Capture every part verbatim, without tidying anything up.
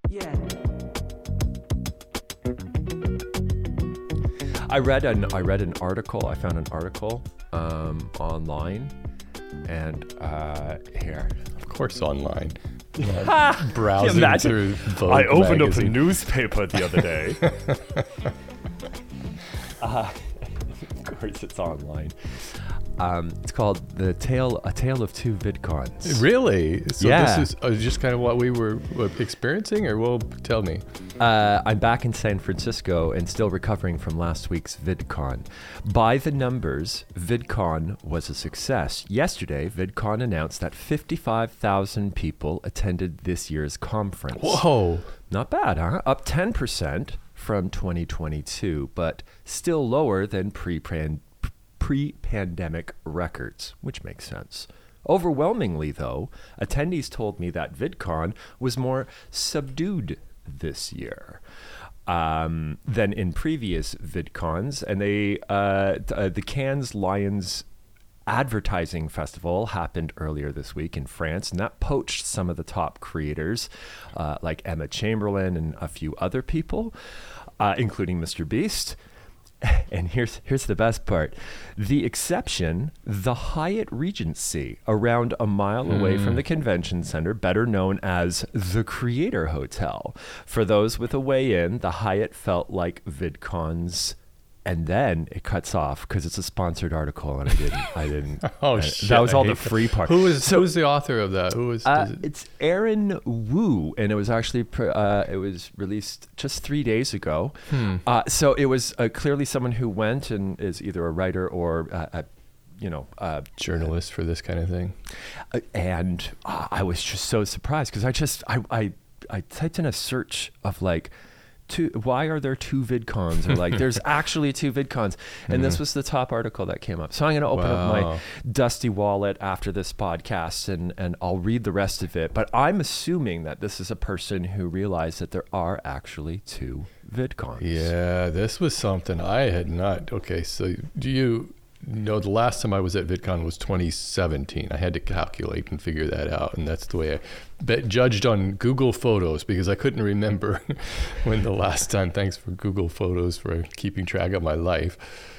Yeah. I read an I read an article. I found an article um, online, and uh, here. Of course, online. Ha! Browsing Imagine. through Vogue I opened up a magazine. newspaper the other day. uh, of course, it's online. Um, it's called the tale, a tale of two VidCons. Really? So Yeah. this is uh, just kind of what we were what, experiencing, or well, tell me. Uh, I'm back in San Francisco and still recovering from last week's VidCon. By the numbers, VidCon was a success. Yesterday, VidCon announced that fifty-five thousand people attended this year's conference. Whoa. Not bad, huh? Up ten percent from twenty twenty-two, but still lower than pre-pan- pre-pandemic records, which makes sense. Overwhelmingly, though, attendees told me that VidCon was more subdued this year um, than in previous VidCons, and they uh, th- uh, the Cannes Lions Advertising Festival happened earlier this week in France, and that poached some of the top creators uh, like Emma Chamberlain and a few other people, uh, including Mister Beast. And here's here's the best part. The exception, the Hyatt Regency, around a mile away Mm. from the convention center, better known as the Creator Hotel. For those with a way in, the Hyatt felt like VidCon's, and then it cuts off because it's a sponsored article, and I didn't. I didn't. Oh I- shit! That was I all the hate that. free part. Who is So- who was the author of that? Who was? Uh, does it- it's Aaron Wu, and it was actually pr- uh, it was released just three days ago. Hmm. Uh, so it was uh, clearly someone who went and is either a writer or uh, a, you know, uh, journalist for this kind of thing. uh, and uh, I was just so surprised because I just I, I I typed in a search of like. Two, why are there two VidCons? Or like, there's actually two VidCons. And this was the top article that came up. So I'm going to open up Wow. my dusty wallet after this podcast and, and I'll read the rest of it. But I'm assuming that this is a person who realized that there are actually two VidCons. Yeah, this was something I had not. Okay, so do you know the last time I was at VidCon was twenty seventeen? I had to calculate and figure that out, and that's the way I bet, judged on Google Photos because I couldn't remember when the last time. Thanks for Google Photos for keeping track of my life.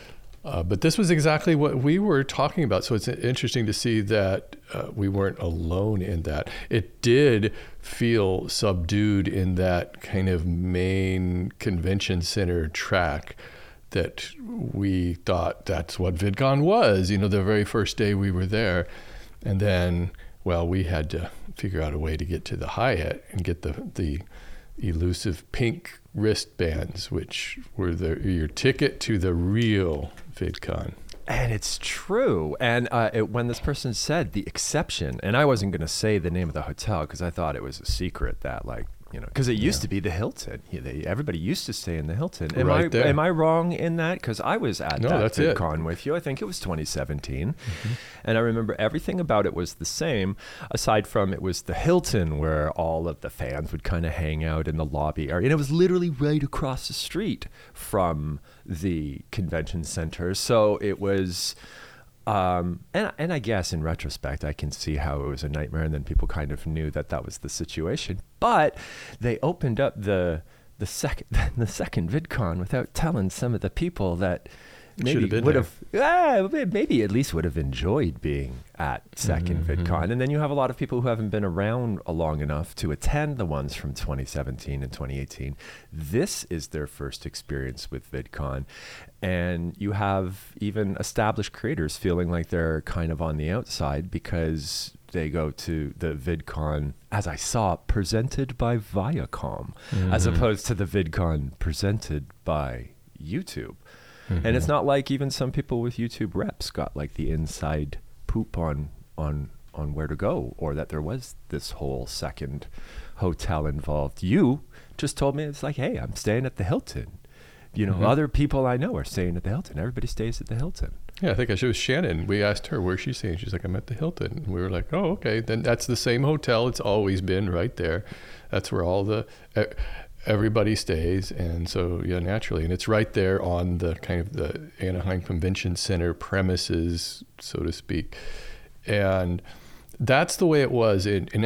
Uh, but this was exactly what we were talking about. So it's interesting to see that uh, we weren't alone in that. It did feel subdued in that kind of main convention center track that we thought that's what VidCon was, you know, the very first day we were there. And then, well, we had to figure out a way to get to the Hyatt and get the the elusive pink wristbands, which were the your ticket to the real VidCon. And it's true. And uh, it, when this person said the exception, and I wasn't going to say the name of the hotel because I thought it was a secret that, like, you know, because it used Yeah. to be the Hilton. Yeah, they, everybody used to stay in the Hilton. Am Right I there. am I wrong in that? Because I was at No, that that's it. VidCon with you. I think it was twenty seventeen, Mm-hmm. and I remember everything about it was the same, aside from it was the Hilton where all of the fans would kind of hang out in the lobby area, and it was literally right across the street from the convention center. So it was. Um, and and I guess in retrospect, I can see how it was a nightmare, and then people kind of knew that that was the situation. But they opened up the the second the second VidCon without telling some of the people that maybe Should've been would there. have yeah, maybe at least would have enjoyed being at second Mhm. VidCon. And then you have a lot of people who haven't been around long enough to attend the ones from twenty seventeen and twenty eighteen. This is their first experience with VidCon. And you have even established creators feeling like they're kind of on the outside because they go to the VidCon, as I saw, presented by Viacom, as Mhm. opposed to the VidCon presented by YouTube. Mhm. And it's not like even some people with YouTube reps got like the inside poop on on on where to go, or that there was this whole second hotel involved. You just told me it's like, hey, I'm staying at the Hilton. You know, Mhm. other people I know are staying at the Hilton. Everybody stays at the Hilton. Yeah, I think it was Shannon. We asked her where she's staying. She's like, I'm at the Hilton. And we were like, oh, okay. Then that's the same hotel. It's always been right there. That's where all the e- everybody stays. And so, yeah, naturally. And it's right there on the kind of the Anaheim Convention Center premises, so to speak. And that's the way it was. And, and now,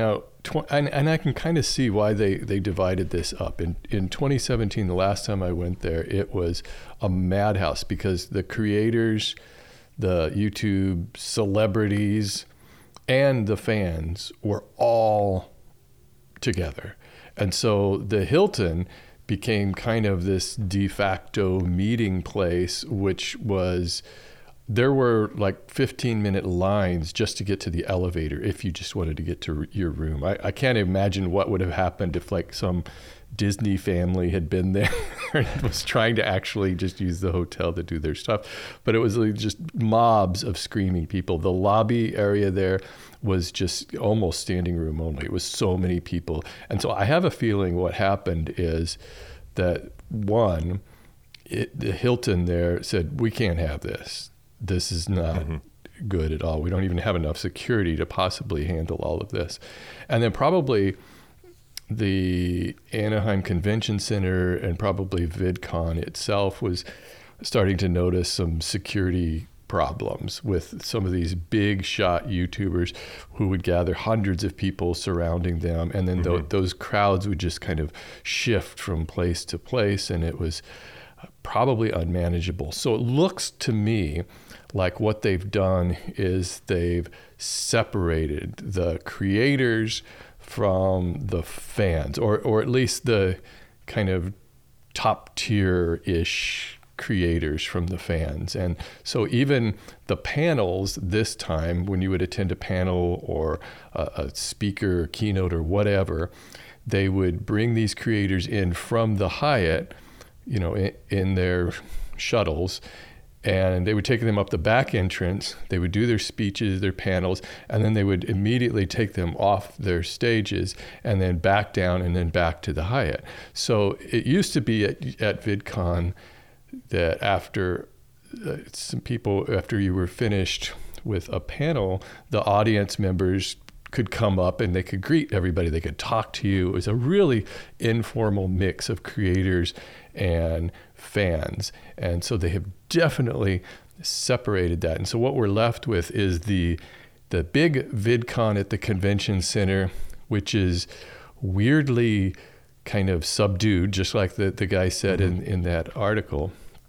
tw- and, and I can kind of see why they, they divided this up. In in twenty seventeen, the last time I went there, it was a madhouse because the creators, the YouTube celebrities, and the fans were all together. And so the Hilton became kind of this de facto meeting place, which was, there were like fifteen minute lines just to get to the elevator if you just wanted to get to your room. I, I can't imagine what would have happened if like some Disney family had been there and was trying to actually just use the hotel to do their stuff. But it was like just mobs of screaming people. The lobby area there was just almost standing room only. It was so many people. And so I have a feeling what happened is that one, it, the Hilton there said, we can't have this. This is not mm-hmm. good at all. We don't even have enough security to possibly handle all of this. And then probably the Anaheim Convention Center and probably VidCon itself was starting to notice some security problems with some of these big shot YouTubers who would gather hundreds of people surrounding them. And then mm-hmm. th- those crowds would just kind of shift from place to place, and it was probably unmanageable. So it looks to me like what they've done is they've separated the creators from the fans, or or at least the kind of top tier-ish creators from the fans. And so even the panels this time, when you would attend a panel or a, a speaker, keynote or whatever, they would bring these creators in from the Hyatt, you know, in, in their shuttles, and they would take them up the back entrance. They would do their speeches, their panels, and then they would immediately take them off their stages and then back down and then back to the Hyatt. So it used to be at, at VidCon that after uh, some people, after you were finished with a panel, the audience members could come up and they could greet everybody. They could talk to you. It was a really informal mix of creators and fans. And so they have definitely separated that. And so what we're left with is the the big VidCon at the convention center, which is weirdly kind of subdued, just like the, the guy said mm-hmm. in, in that article.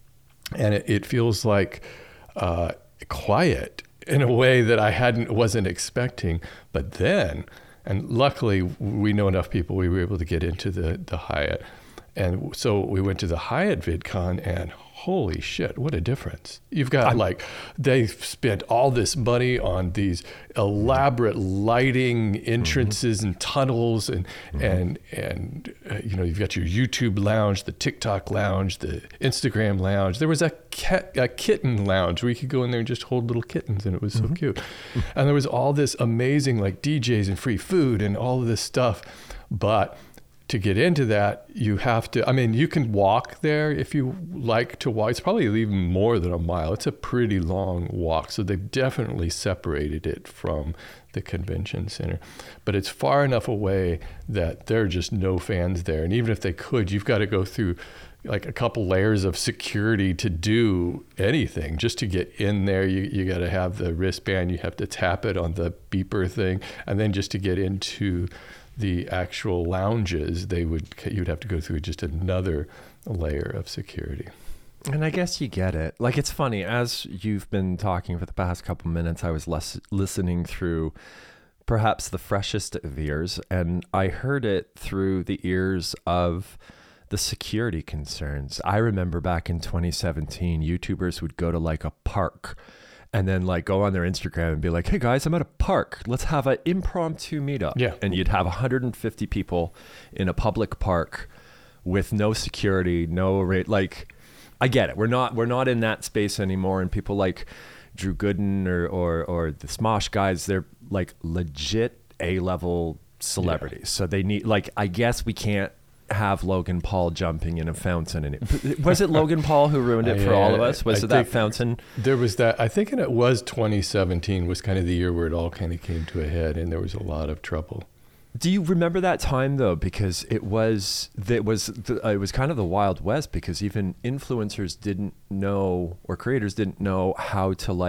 And it, it feels like uh, quiet in a way that I hadn't wasn't expecting. But then, and luckily we know enough people, we were able to get into the, the Hyatt. And so we went to the Hyatt VidCon, and holy shit, what a difference. You've got I'm, like, they've spent all this money on these elaborate lighting entrances mm-hmm. and tunnels and, mm-hmm. and, and uh, you know, you've got your YouTube lounge, the TikTok lounge, the Instagram lounge. There was a, cat, a kitten lounge where you could go in there and just hold little kittens, and it was so mm-hmm. cute. And there was all this amazing like D Js and free food and all of this stuff. But to get into that, you have to, I mean, you can walk there if you like to walk. It's probably even more than a mile. It's a pretty long walk. So they've definitely separated it from the convention center. But it's far enough away that there are just no fans there. And even if they could, you've got to go through like a couple layers of security to do anything. Just to get in there, you, you got to have the wristband. You have to tap it on the beeper thing. And then just to get into the actual lounges, they would you'd have to go through just another layer of security. And I guess you get it. Like, it's funny, as you've been talking for the past couple minutes, I was less listening through perhaps the freshest of ears, and I heard it through the ears of the security concerns. I remember back in twenty seventeen, YouTubers would go to like a park and then like go on their Instagram and be like, hey guys, I'm at a park. Let's have an impromptu meetup. Yeah. And you'd have one hundred fifty people in a public park with no security, no rate. Like, I get it. We're not we're not in that space anymore. And people like Drew Gooden or or, or the Smosh guys, they're like legit A-level celebrities. Yeah. So they need, like, I guess we can't have Logan Paul jumping in a fountain. And it, was it Logan Paul who ruined it for yeah, all of us? Was I it that fountain? There was that. I think it was twenty seventeen was kind of the year where it all kind of came to a head, and there was a lot of trouble. Do you remember that time though? Because it was that was the, it was kind of the Wild West, because even influencers didn't know, or creators didn't know how to like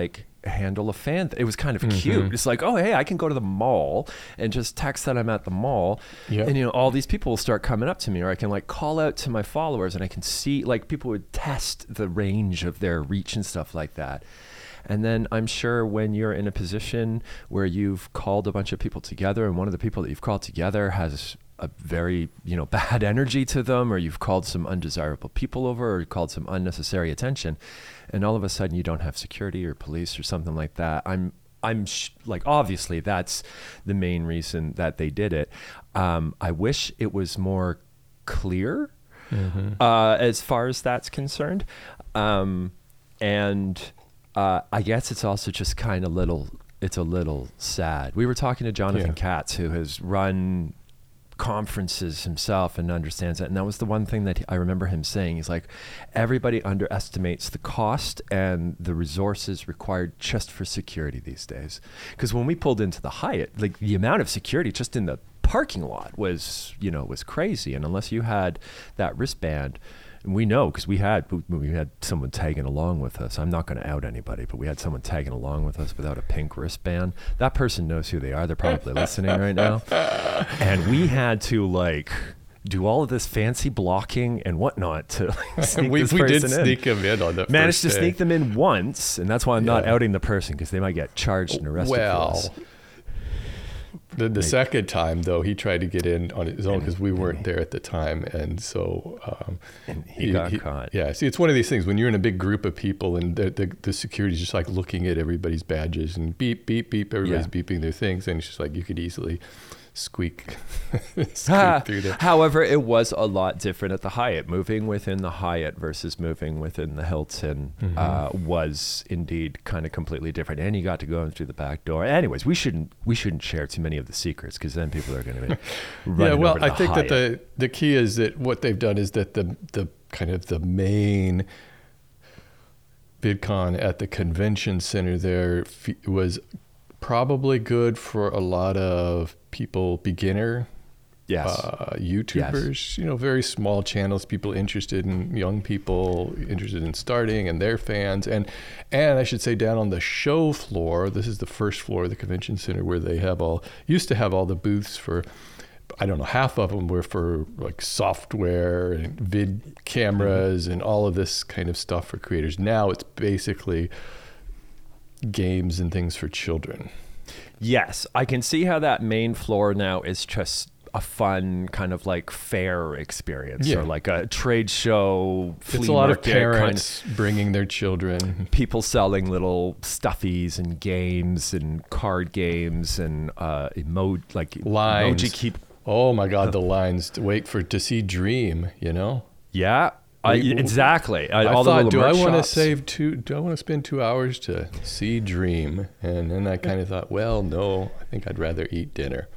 handle a fan. Th- it was kind of Mm-hmm. cute. It's like, oh, hey, I can go to the mall and just text that I'm at the mall. Yep. And, you know, all these people will start coming up to me, or I can like call out to my followers and I can see, like, people would test the range of their reach and stuff like that. And then I'm sure when you're in a position where you've called a bunch of people together and one of the people that you've called together has a very, you know, bad energy to them, or you've called some undesirable people over, or you called some unnecessary attention, and all of a sudden you don't have security or police or something like that. I'm, I'm sh- like, obviously that's the main reason that they did it. Um, I wish it was more clear mm-hmm. uh, as far as that's concerned. Um, and uh, I guess it's also just kind of little, it's a little sad. We were talking to Jonathan Yeah. Katz, who has run conferences himself and understands that. And that was the one thing that he, I remember him saying. He's like, everybody underestimates the cost and the resources required just for security these days. Because when we pulled into the Hyatt, like the amount of security just in the parking lot was, you know, was crazy. And unless you had that wristband, and we know because we had we had someone tagging along with us. I'm not going to out anybody, but we had someone tagging along with us without a pink wristband. That person knows who they are. They're probably listening right now. And we had to like do all of this fancy blocking and whatnot to like, sneak we this we did person in. sneak him in on that. Managed to first day. sneak them in once, and that's why I'm not Yeah. outing the person because they might get charged and arrested Well, for this. The, the Maybe. second time, though, he tried to get in on his own because we weren't there at the time. And so um, And he got caught. Yeah. See, it's one of these things when you're in a big group of people and the, the, the security's just like looking at everybody's badges and beep, beep, beep. Everybody's Yeah. beeping their things. And it's just like you could easily squeak, squeak Ah, through there. However, it was a lot different at the Hyatt. Moving within the Hyatt versus moving within the Hilton Mm-hmm. uh, was indeed kind of completely different. And you got to go in through the back door. Anyways, we shouldn't we shouldn't share too many of the secrets because then people are going to be running Yeah, well, over to I the think Hyatt. that the the key is that what they've done is that the the kind of the main VidCon at the convention center there f- was probably good for a lot of people, beginner yes. uh, YouTubers, you know, very small channels, people interested in young people interested in starting and their fans. And, and I should say down on the show floor, this is the first floor of the convention center where they have all, used to have all the booths for, I don't know, half of them were for like software and vid cameras and all of this kind of stuff for creators. Now it's basically games and things for children. Yes, I can see how that main floor now is just a fun kind of like fair experience Yeah. or like a trade show. Flea It's a lot of market kind parents bringing their children. people selling little stuffies and games and card games and uh, emo like Lines. emoji keep. Oh my God, the lines to wait for to see Dream, you know? Yeah, I, We- exactly. Uh, I all the thought, little do I merch want to shops. save two? Do I want to spend two hours to see Dream? And then I kind of thought, well, no, I think I'd rather eat dinner.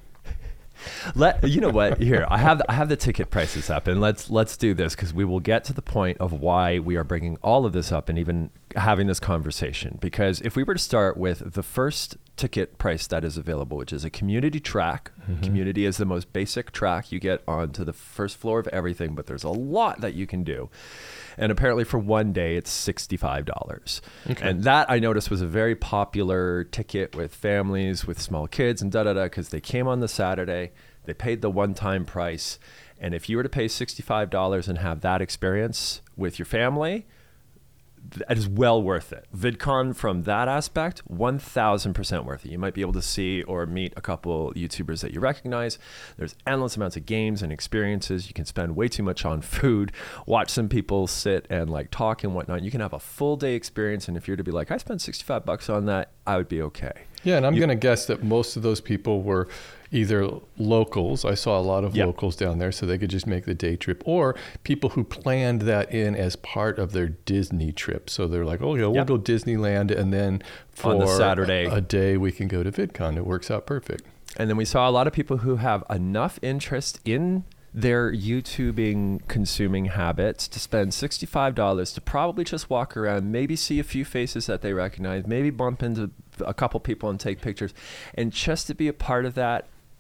Let you know what? Here, I have I have the ticket prices up, and let's let's do this because we will get to the point of why we are bringing all of this up and even having this conversation. Because if we were to start with the first ticket price that is available, which is a community track, Mm-hmm. community is the most basic track you get onto the first floor of everything, but there's a lot that you can do. And apparently for one day, it's sixty-five dollars. Okay. And that I noticed was a very popular ticket with families, with small kids and da-da-da, because they came on the Saturday, they paid the one-time price. And if you were to pay sixty-five dollars and have that experience with your family, that is well worth it. VidCon from that aspect, one thousand percent worth it. You might be able to see or meet a couple YouTubers that you recognize. There's endless amounts of games and experiences. You can spend way too much on food, watch some people sit and like talk and whatnot. You can have a full day experience. And if you're to be like, I spent sixty-five bucks on that, I would be okay. Yeah, and I'm You- going to guess that most of those people were either locals. I saw a lot of Yep. locals down there, so they could just make the day trip, or people who planned that in as part of their Disney trip. So they're like, oh, yeah, we'll Yep. go Disneyland, and then for On the Saturday. a, a day we can go to VidCon. It works out perfect. And then we saw a lot of people who have enough interest in their YouTubing consuming habits to spend sixty-five dollars to probably just walk around, maybe see a few faces that they recognize, maybe bump into a couple people and take pictures. And just to be a part of that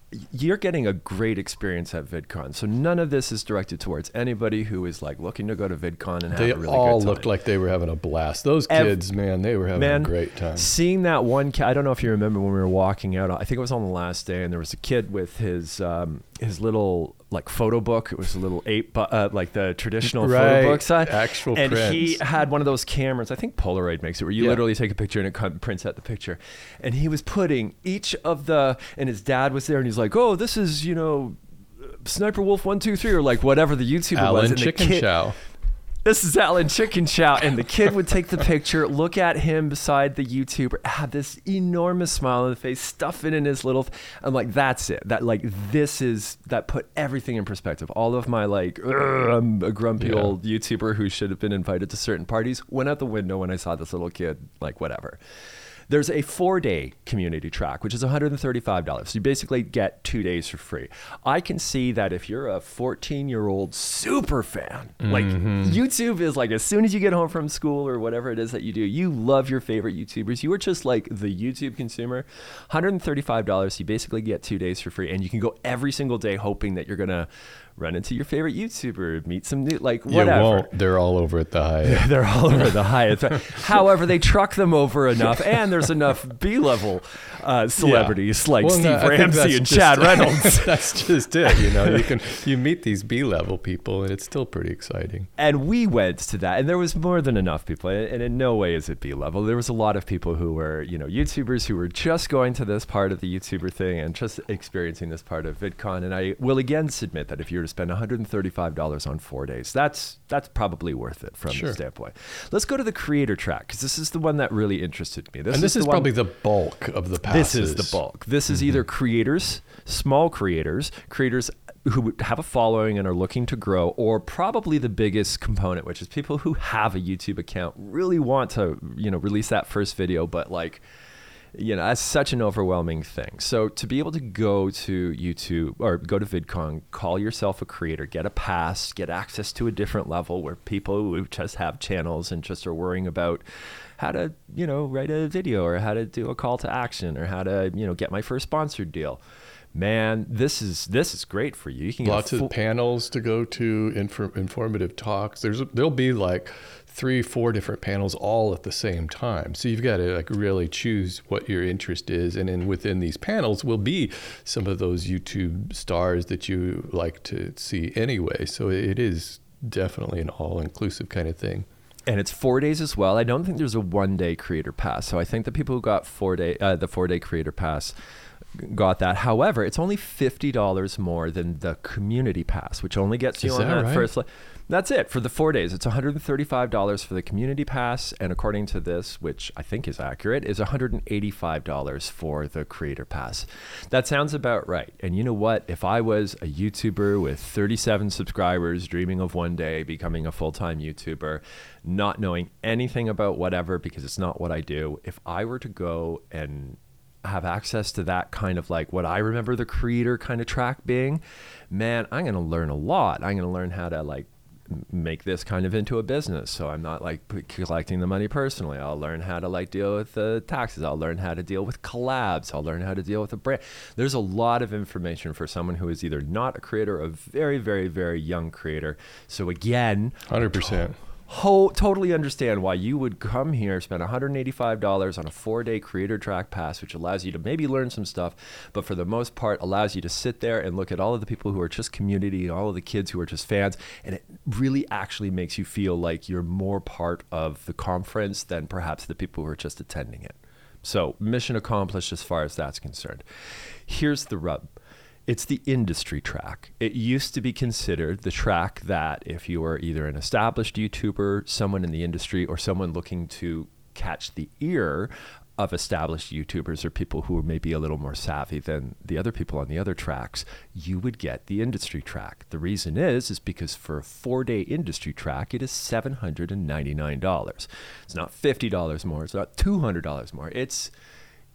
you're getting a great experience at VidCon. So none of this is directed towards anybody who is like looking to go to VidCon and they have a really all good time. looked like they were having a blast. Those Ev- kids, man, they were having man, a great time. Seeing that one kid, I don't know if you remember when we were walking out, I think it was on the last day, and there was a kid with his um, his little like photo book. It was a little eight, bu- uh, like the traditional right. photo book size. Actual and prints. he had one of those cameras, I think Polaroid makes it, where you Yeah. literally take a picture and it cut- prints out the picture. And he was putting each of the, and his dad was there, and he's like, oh, this is, you know, Sniper Wolf one two three, or like whatever the YouTuber was. Alan And the Chicken kid- Chow. This is Alan Chicken Chow, and the kid would take the picture, look at him beside the YouTuber, have this enormous smile on the face, stuff it in his little. Th- I'm like, that's it. That like this is that put everything in perspective. All of my like, "Ugh, I'm a grumpy Yeah. old YouTuber who should have been invited to certain parties went out the window when I saw this little kid. Like whatever. There's a four-day community track, which is one hundred thirty-five dollars. So you basically get two days for free. I can see that if you're a fourteen-year-old super fan, like YouTube is like as soon as you get home from school or whatever it is that you do, you love your favorite YouTubers. You are just like the YouTube consumer. one hundred thirty-five dollars, you basically get two days for free. And you can go every single day hoping that you're going to run into your favorite YouTuber, meet some new, like whatever. You won't. They're all over at the Hyatt. They're all over the Hyatt. However, they truck them over enough, and there's enough B-level uh, celebrities Yeah. like Well, Steve no, I think Ramsey that's and just- Chad Reynolds. That's just it. You know, you can you meet these B-level people, and it's still pretty exciting. And we went to that, and there was more than enough people. And in no way is it B-level. There was a lot of people who were, you know, YouTubers who were just going to this part of the YouTuber thing and just experiencing this part of VidCon. And I will again submit that if you were to spend one hundred thirty-five dollars on four days, that's that's probably worth it from Sure. the standpoint. Let's go to the creator track, because this is the one that really interested me. This and this is, the one- probably the bulk of the passes. This is the bulk. This is either creators, small creators, creators who would have a following and are looking to grow, or probably the biggest component, which is people who have a YouTube account, really want to, you know, release that first video, but like, you know, that's such an overwhelming thing. So to be able to go to YouTube or go to VidCon, call yourself a creator, get a pass, get access to a different level where people who just have channels and just are worrying about how to, you know, write a video or how to do a call to action or how to, you know, get my first sponsored deal. Man, this is this is great for you. You can get Lots a full- of panels to go to, infor- informative talks. There's there'll be like three, four different panels all at the same time. So you've got to like really choose what your interest is, and then within these panels will be some of those YouTube stars that you like to see anyway. So it is definitely an all-inclusive kind of thing. And it's four days as well. I don't think there's a one-day creator pass. So I think the people who got four day uh, the four-day creator pass got that. However, it's only fifty dollars more than the community pass, which only gets you Is on that that right? first. Le- That's it for the four days. It's one hundred thirty-five dollars for the community pass, and according to this, which I think is accurate, is one hundred eighty-five dollars for the creator pass. That sounds about right. And you know what? If I was a YouTuber with thirty-seven subscribers, dreaming of one day becoming a full-time YouTuber, not knowing anything about whatever because it's not what I do, if I were to go and have access to that kind of like what I remember the creator kind of track being, man, I'm going to learn a lot. I'm going to learn how to like m- make this kind of into a business. So I'm not like p- collecting the money personally. I'll learn how to like deal with the taxes. I'll learn how to deal with collabs. I'll learn how to deal with a brand. There's a lot of information for someone who is either not a creator or a very, very, very young creator. So again, one hundred percent. Ho- totally understand why you would come here, spend one hundred eighty-five dollars on a four-day creator track pass, which allows you to maybe learn some stuff, but for the most part allows you to sit there and look at all of the people who are just community and all of the kids who are just fans, and it really actually makes you feel like you're more part of the conference than perhaps the people who are just attending it. So mission accomplished as far as that's concerned. Here's the rub. It's the industry track. It used to be considered the track that if you were either an established YouTuber, someone in the industry, or someone looking to catch the ear of established YouTubers or people who are maybe a little more savvy than the other people on the other tracks, you would get the industry track. The reason is, is because for a four-day industry track, it is seven hundred ninety-nine dollars. It's not fifty dollars more. It's not two hundred dollars more. It's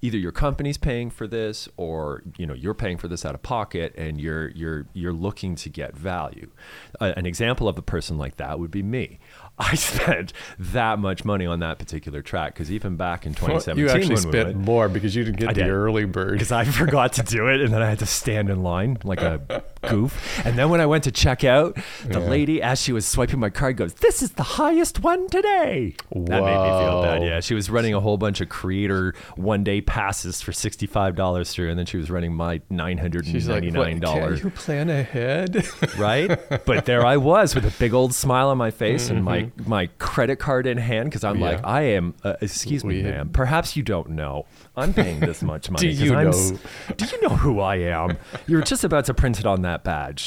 either your company's paying for this, or you know you're paying for this out of pocket, and you're you're you're looking to get value. Uh, an example of a person like that would be me. I spent that much money on that particular track because even back in twenty seventeen, well, you actually when spent we went, more because you didn't get I the did. early bird. Because I forgot to do it, and then I had to stand in line like a goof. And then when I went to check out, the Yeah. lady, as she was swiping my card, goes, "This is the highest one today." That made me feel bad. Wow. Yeah, she was running a whole bunch of creator one-day passes for sixty-five dollars through, and then she was running my nine hundred She's like, ninety-nine what, dollars. can't you plan ahead? Right? But there I was with a big old smile on my face Mm-hmm. and my, my credit card in hand because I'm Yeah. like, I am, uh, excuse me, We- ma'am, perhaps you don't know. I'm paying this much money. Do 'cause you I'm s- know? Do you know who I am? You're just about to print it on that badge.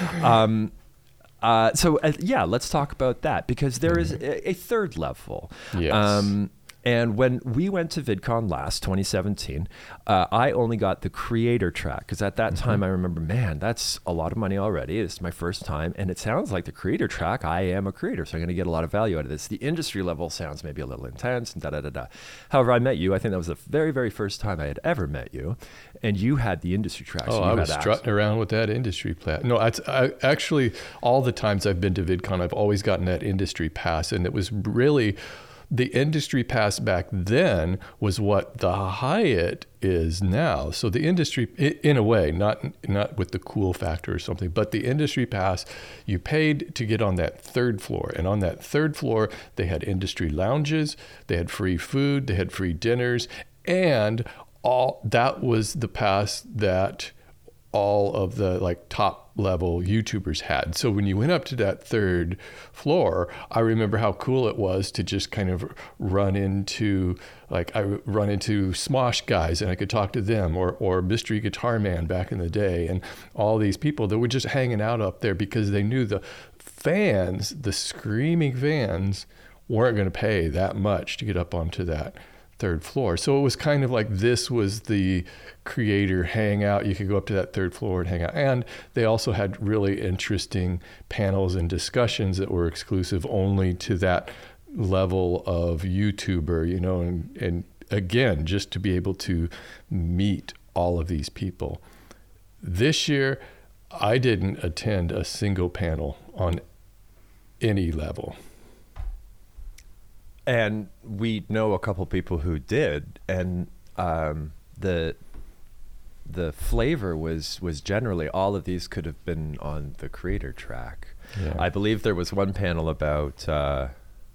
Um, uh, so, uh, yeah, let's talk about that because there is a, a third level. Yes. Um, And when we went to VidCon last, twenty seventeen, uh, I only got the creator track because at that time I remember, man, that's a lot of money already. It's my first time. And it sounds like the creator track, I am a creator, so I'm going to get a lot of value out of this. The industry level sounds maybe a little intense and da da da da. However, I met you. I think that was the very, very first time I had ever met you. And you had the industry track. Oh, so you I had was access. strutting around with that industry plat. No, I, I actually, all the times I've been to VidCon, I've always gotten that industry pass. And it was really, the industry pass back then was what the Hyatt is now. So the industry, i- in a way, not not with the cool factor or something, but the industry pass, you paid to get on that third floor. And on that third floor, they had industry lounges, they had free food, they had free dinners, and all that was the pass that all of the like top level YouTubers had. So when you went up to that third floor, I remember how cool it was to just kind of run into like I run into Smosh guys and I could talk to them, or or Mystery Guitar Man back in the day, and all these people that were just hanging out up there because they knew the fans, the screaming fans, weren't going to pay that much to get up onto that third floor. So it was kind of like this was the creator hangout. You could go up to that third floor and hang out. And they also had really interesting panels and discussions that were exclusive only to that level of YouTuber, you know, and, and again, just to be able to meet all of these people. This year, I didn't attend a single panel on any level. And we know a couple people who did, and um, the the flavor was was generally all of these could have been on the creator track. Yeah. I believe there was one panel about uh,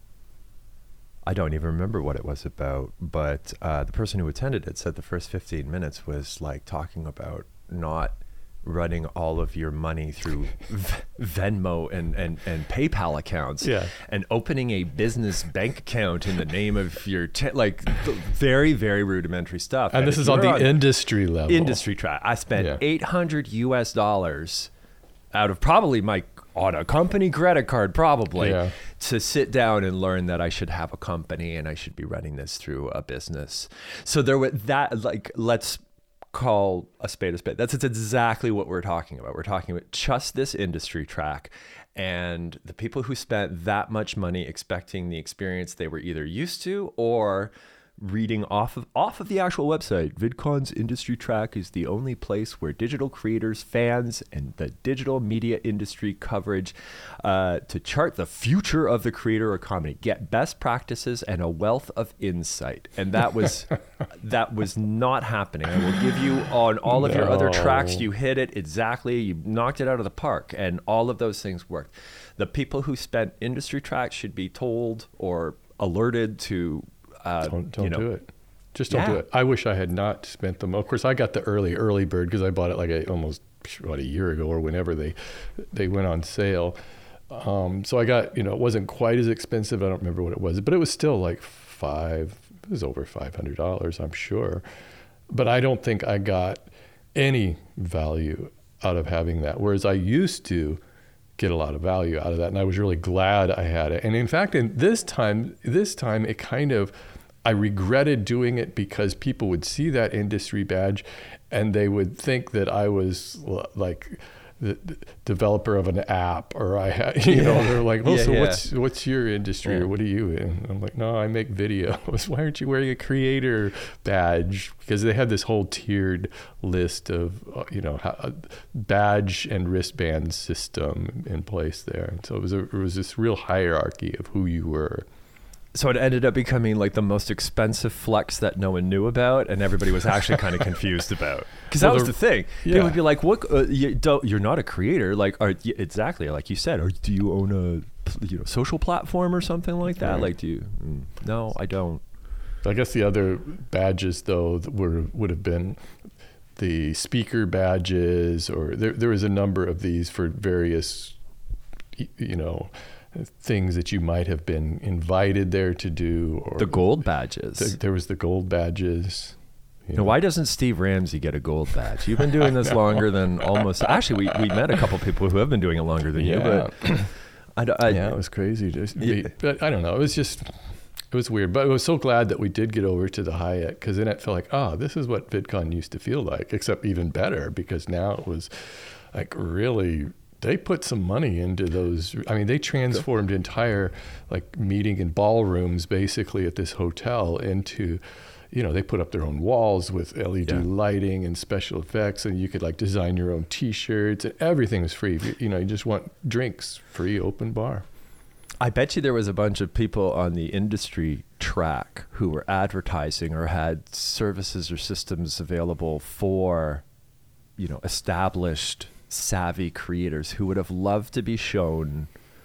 I don't even remember what it was about, but uh, the person who attended it said the first fifteen minutes was like talking about not running all of your money through v- Venmo and, and, and PayPal accounts, Yeah. and opening a business bank account in the name of your, te- like th- very, very rudimentary stuff. And this if is on you're the industry level. industry track. I spent Yeah. eight hundred U S dollars out of probably my, on a company credit card probably, Yeah. to sit down and learn that I should have a company and I should be running this through a business. So there was that, like, let's call a spade a spade. That's it's exactly what we're talking about. We're talking about just this industry track, and the people who spent that much money expecting the experience they were either used to or reading off of off of the actual website. VidCon's industry track is the only place where digital creators, fans, and the digital media industry coverage uh, to chart the future of the creator economy, get best practices and a wealth of insight. And that was that was not happening. I will give you on all of your other tracks, No. you hit it exactly. You knocked it out of the park, and all of those things worked. The people who spent industry tracks should be told or alerted to. Uh, Don't don't you know, do it. Just don't do Yeah. it. I wish I had not spent them. Of course, I got the early early bird because I bought it like a, almost what a year ago or whenever they they went on sale. Um, so I got, you know, it wasn't quite as expensive. I don't remember what it was, but it was still like five. It was over five hundred dollars, I'm sure. But I don't think I got any value out of having that. Whereas I used to get a lot of value out of that, and I was really glad I had it. And in fact, in this time, this time it kind of, I regretted doing it because people would see that industry badge and they would think that I was like the, the developer of an app, or I had, you Yeah. know, they're like, oh, Yeah, so yeah. what's what's your industry, Yeah. or what are you in? I'm like, no, I make videos. Why aren't you wearing a creator badge? Because they have this whole tiered list of, uh, you know, how, uh, badge and wristband system in place there. And so it was a, it was this real hierarchy of who you were. So it ended up becoming like the most expensive flex that no one knew about, and everybody was actually kind of confused about. Because that Well, was the- the thing. yeah. People would be like, "What? Uh, you don't? You're not a creator. Like, are y- exactly like you said. Or do you own a, you know, social platform or something like that? Right. Like, do you? Mm, no, I don't. I guess the other badges, though, that were would have been the speaker badges, or there there was a number of these for various, y- you know, things that you might have been invited there to do. Or The gold badges. th- there was the gold badges. you Now, why doesn't Steve Ramsey get a gold badge? You've been doing this longer than almost. Actually, we, we met a couple people who have been doing it longer than you, Yeah. but I, don't- I, yeah, it was crazy. Just Yeah. But I don't know. It was just, it was weird. But I was so glad that we did get over to the Hyatt, because then it felt like, oh, this is what VidCon used to feel like, except even better, because now it was like really, they put some money into those. I mean, they transformed entire like meeting and ballrooms basically at this hotel into, you know, they put up their own walls with L E D Yeah. lighting and special effects, and you could like design your own T-shirts, and everything was free. You, you know, you just want drinks, free open bar. I bet you there was a bunch of people on the industry track who were advertising or had services or systems available for, you know, established, savvy creators who would have loved to be shown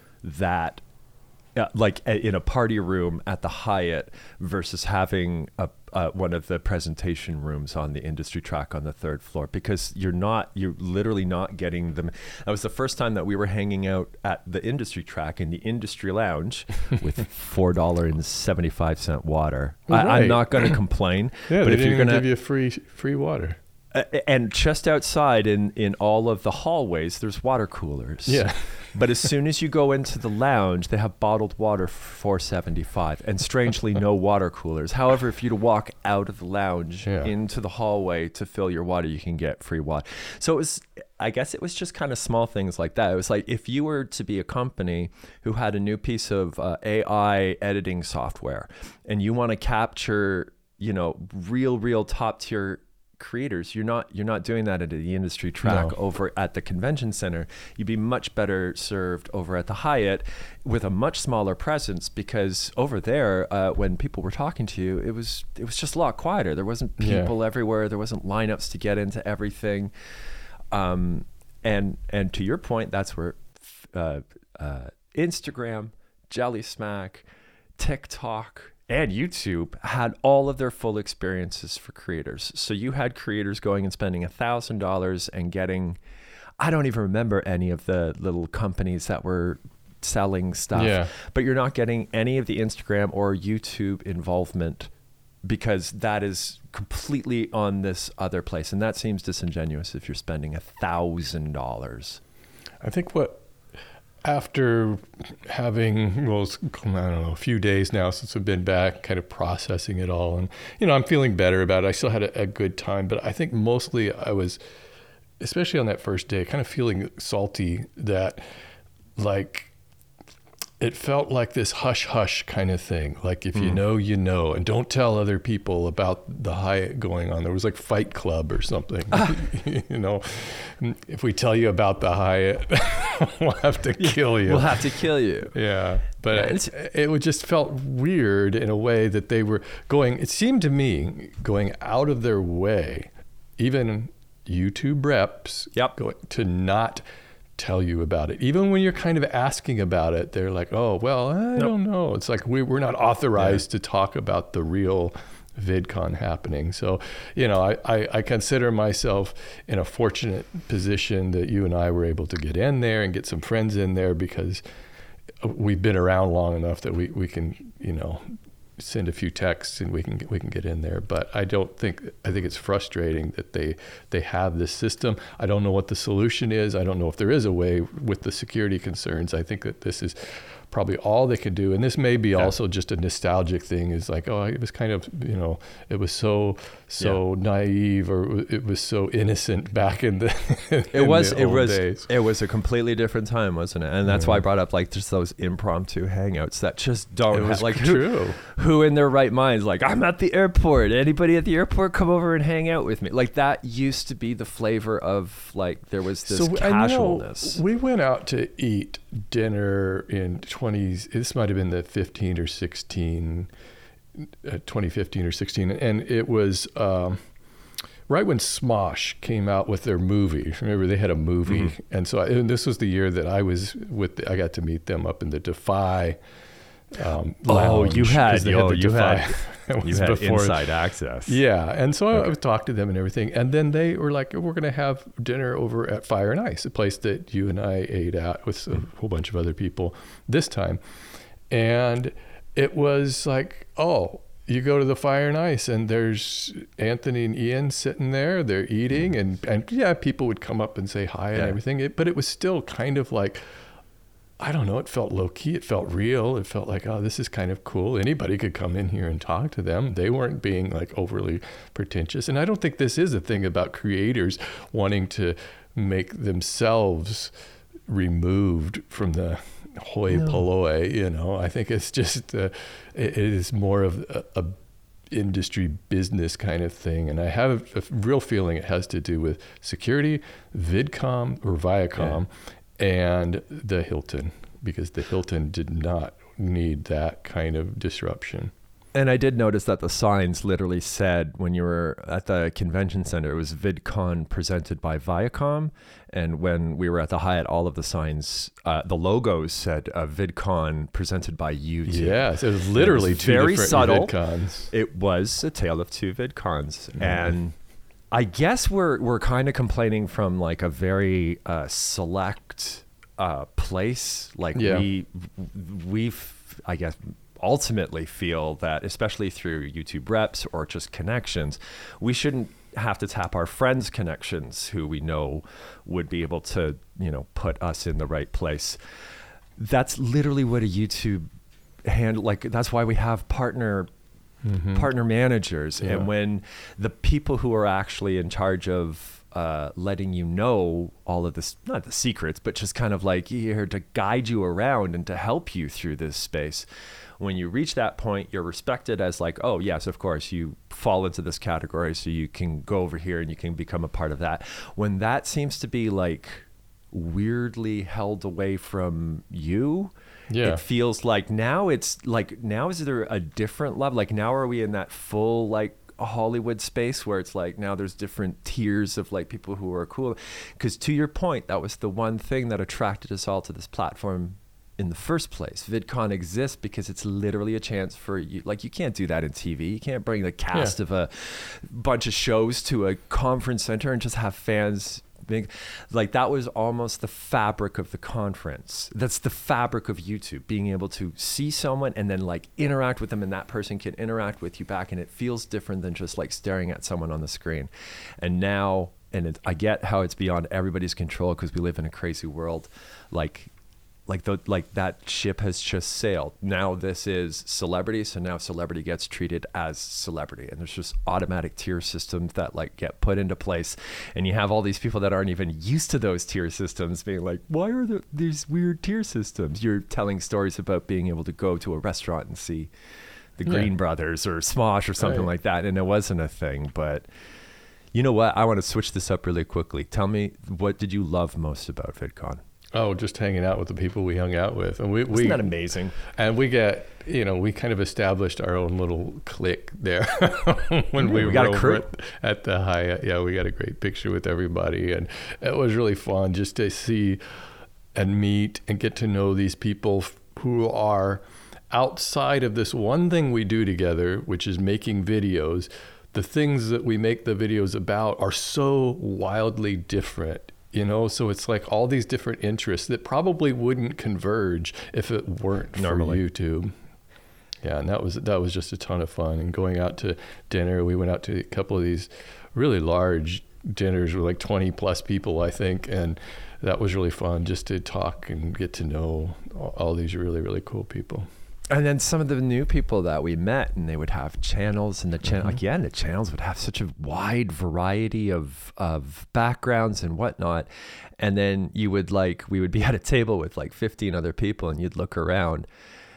that, uh, like a- in a party room at the Hyatt versus having a, uh, one of the presentation rooms on the industry track on the third floor, because you're not, you're literally not getting them. That was the first time that we were hanging out at the industry track in the industry lounge with four dollars and seventy-five cents water. I, Right. I'm not going to complain, Yeah, but they if didn't you're even going give to, you free free water. uh, and just outside in, in all of the hallways, there's water coolers. Yeah. But as soon as you go into the lounge, they have bottled water for four seventy-five, and strangely, no water coolers. However, if you to walk out of the lounge Yeah. into the hallway to fill your water, you can get free water. So it was, I guess it was just kind of small things like that. It was like if you were to be a company who had a new piece of uh, A I editing software, and you want to capture, you know, real, real top tier creators, you're not you're not doing that at the industry track No. over at the convention center. You'd be much better served over at the Hyatt with a much smaller presence, because over there, uh, when people were talking to you, it was it was just a lot quieter. There wasn't Yeah. people everywhere. There wasn't lineups to get into everything. Um, and and to your point, that's where uh, uh, Instagram, Jelly Smack, TikTok, and YouTube had all of their full experiences for creators. So you had creators going and spending a thousand dollars and getting, I don't even remember any of the little companies that were selling stuff, Yeah. but you're not getting any of the Instagram or YouTube involvement, because that is completely on this other place. And that seems disingenuous if you're spending a thousand dollars. I think what, after having, well, it's, I don't know, a few days now since I've been back, kind of processing it all, and, you know, I'm feeling better about it. I still had a, a good time, but I think mostly I was, especially on that first day, kind of feeling salty that, like, it felt like this hush hush kind of thing. Like, if you know, you know, and don't tell other people about the Hyatt going on. There was like Fight Club or something. You know, if we tell you about the Hyatt, we'll have to kill you. We'll have to kill you. Yeah, but Yeah, it, it's- it would just felt weird in a way that they were going, it seemed to me, going out of their way, even YouTube reps, Yep. going, to not tell you about it. Even when you're kind of asking about it, they're like, oh, well, I don't know. It's like we, we're not authorized to talk about the real VidCon happening. So, you know, I, I, I consider myself in a fortunate position that you and I were able to get in there and get some friends in there, because we've been around long enough that we, we can, you know, send a few texts and we can we can get in there. But I don't think I think it's frustrating that they they have this system. I don't know what the solution is. I don't know if there is a way with the security concerns. I think that this is probably all they could do. And this may be yeah. also just a nostalgic thing, is like, oh, it was kind of, you know, it was so, so yeah. naive, or it was so innocent back in the, in it was, the it old was, days. It was a completely different time, wasn't it? And that's yeah. why I brought up like just those impromptu hangouts that just don't it was have, like true. Who, who in their right minds, like, I'm at the airport, anybody at the airport come over and hang out with me. Like that used to be the flavor of like, there was this so, casualness. You know, we went out to eat dinner in twenties. This might have been the fifteen or sixteen, uh, twenty fifteen or sixteen. And it was um, right when Smosh came out with their movie. Remember, they had a movie. Mm-hmm. And so I, and this was the year that I was with, the, I got to meet them up in the Defy um, lounge. Oh, you had, they oh, had the you Defy. had. You had before. Inside access. Yeah. And so okay. I, I talked to them and everything. And then they were like, we're going to have dinner over at Fire and Ice, a place that you and I ate at with a whole bunch of other people this time. And it was like, oh, you go to the Fire and Ice and there's Anthony and Ian sitting there, they're eating. And, and yeah, people would come up and say hi and yeah. everything. It, but it was still kind of like, I don't know, it felt low key. It felt real. It felt like, oh, this is kind of cool. Anybody could come in here and talk to them. They weren't being like overly pretentious. And I don't think this is a thing about creators wanting to make themselves removed from the hoi no. polloi, you know. I think it's just, uh, it, it is more of a, a industry business kind of thing. And I have a real feeling it has to do with security, VidCon or Viacom, yeah. and the Hilton, because the Hilton did not need that kind of disruption. And I did notice that the signs literally said, when you were at the convention center, it was VidCon presented by Viacom. And when we were at the Hyatt, all of the signs, uh, the logos said uh, VidCon presented by YouTube. Yes, it was literally it was two very different subtle. VidCons. It was a tale of two VidCons. Mm-hmm. And I guess we're we're kind of complaining from like a very uh, select uh, place. Like yeah. we, we've, I guess, ultimately feel that, especially through YouTube reps or just connections, we shouldn't have to tap our friends' connections who we know would be able to, you know, put us in the right place. That's literally what a YouTube handle, like that's why we have partner mm-hmm. partner managers. Yeah. And when the people who are actually in charge of uh, letting you know all of this, not the secrets, but just kind of like here to guide you around and to help you through this space. When you reach that point, you're respected as like, oh, yes, of course, you fall into this category, so you can go over here and you can become a part of that. When that seems to be like weirdly held away from you, yeah. it feels like now it's like, now is there a different level? Like now are we in that full like Hollywood space where it's like now there's different tiers of like people who are cool? Because to your point, that was the one thing that attracted us all to this platform in the first place. VidCon exists because it's literally a chance for you. Like you can't do that in T V. You can't bring the cast yeah. of a bunch of shows to a conference center and just have fans being like, that was almost the fabric of the conference. That's the fabric of YouTube, being able to see someone and then like interact with them, and that person can interact with you back. And it feels different than just like staring at someone on the screen. And now, and it, I get how it's beyond everybody's control because we live in a crazy world. Like, Like the like that ship has just sailed. Now this is celebrity, so now celebrity gets treated as celebrity, and there's just automatic tier systems that like get put into place, and you have all these people that aren't even used to those tier systems being like, why are there these weird tier systems? You're telling stories about being able to go to a restaurant and see the Green yeah. Brothers or Smosh or something right. like that, and it wasn't a thing. But you know what? I want to switch this up really quickly. Tell me, what did you love most about VidCon? Oh, just hanging out with the people we hung out with. And we, Isn't we, that amazing? And we get, you know, we kind of established our own little clique there when yeah, we, we got were a crew. over at, at the Hyatt. Yeah, we got a great picture with everybody. And it was really fun just to see and meet and get to know these people who are outside of this one thing we do together, which is making videos. The things that we make the videos about are so wildly different. You know, so it's like all these different interests that probably wouldn't converge if it weren't Normally. for YouTube. Yeah, and that was that was just a ton of fun. And going out to dinner, we went out to a couple of these really large dinners with like twenty plus people, I think. And that was really fun just to talk and get to know all, all these really, really cool people. And then some of the new people that we met, and they would have channels, and the channel Mm-hmm. again, the channels would have such a wide variety of of backgrounds and whatnot. And then you would like, we would be at a table with like fifteen other people, and you'd look around,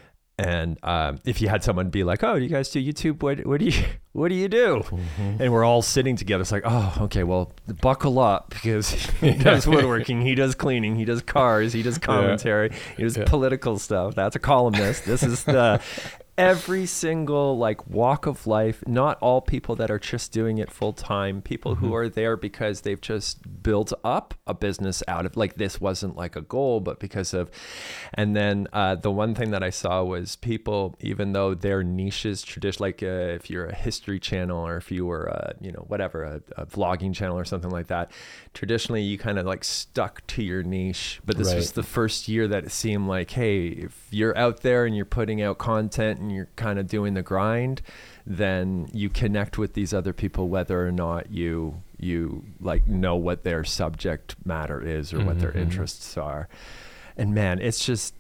and um, if you had someone be like, "Oh, do you guys do YouTube? What what do you what do you do?" Mm-hmm. And we're all sitting together. It's like, oh, okay, well, buckle up, because he does woodworking, he does cleaning, he does cars, he does commentary, he does Yeah. political stuff. That's a columnist. This is the every single like walk of life. Not all people that are just doing it full time. People Mm-hmm. who are there because they've just built up a business out of, like, this wasn't like a goal, but because of. And then uh, the one thing that I saw was people, even though their niches tradition, like uh, if you're a history channel, or if you were a, you know, whatever, a, a vlogging channel or something like that, traditionally you kind of like stuck to your niche. But this Right. was the first year that it seemed like, hey, if you're out there and you're putting out content and you're kind of doing the grind, then you connect with these other people, whether or not you you like know what their subject matter is or what their Mhm. interests are. And man, it's just,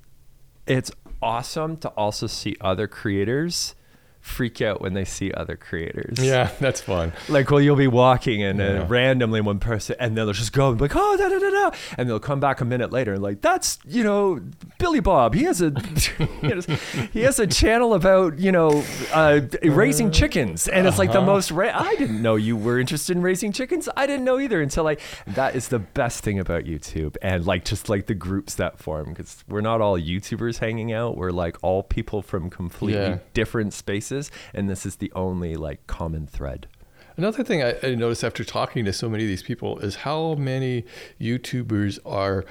it's awesome to also see other creators freak out when they see other creators. Yeah, that's fun. Like, well, you'll be walking and Yeah. uh, randomly one person, and they'll just go and be like, oh, da da da da, and they'll come back a minute later and like, that's, you know, Billy Bob. He has a he has, he has a channel about, you know, uh, raising chickens, and it's like the Uh-huh. most. Ra- I didn't know you were interested in raising chickens. I didn't know either until like that is the best thing about YouTube, and like just like the groups that form, because we're not all YouTubers hanging out. We're like all people from completely Yeah. different spaces. And this is the only like common thread. Another thing I, I noticed after talking to so many of these people is how many YouTubers are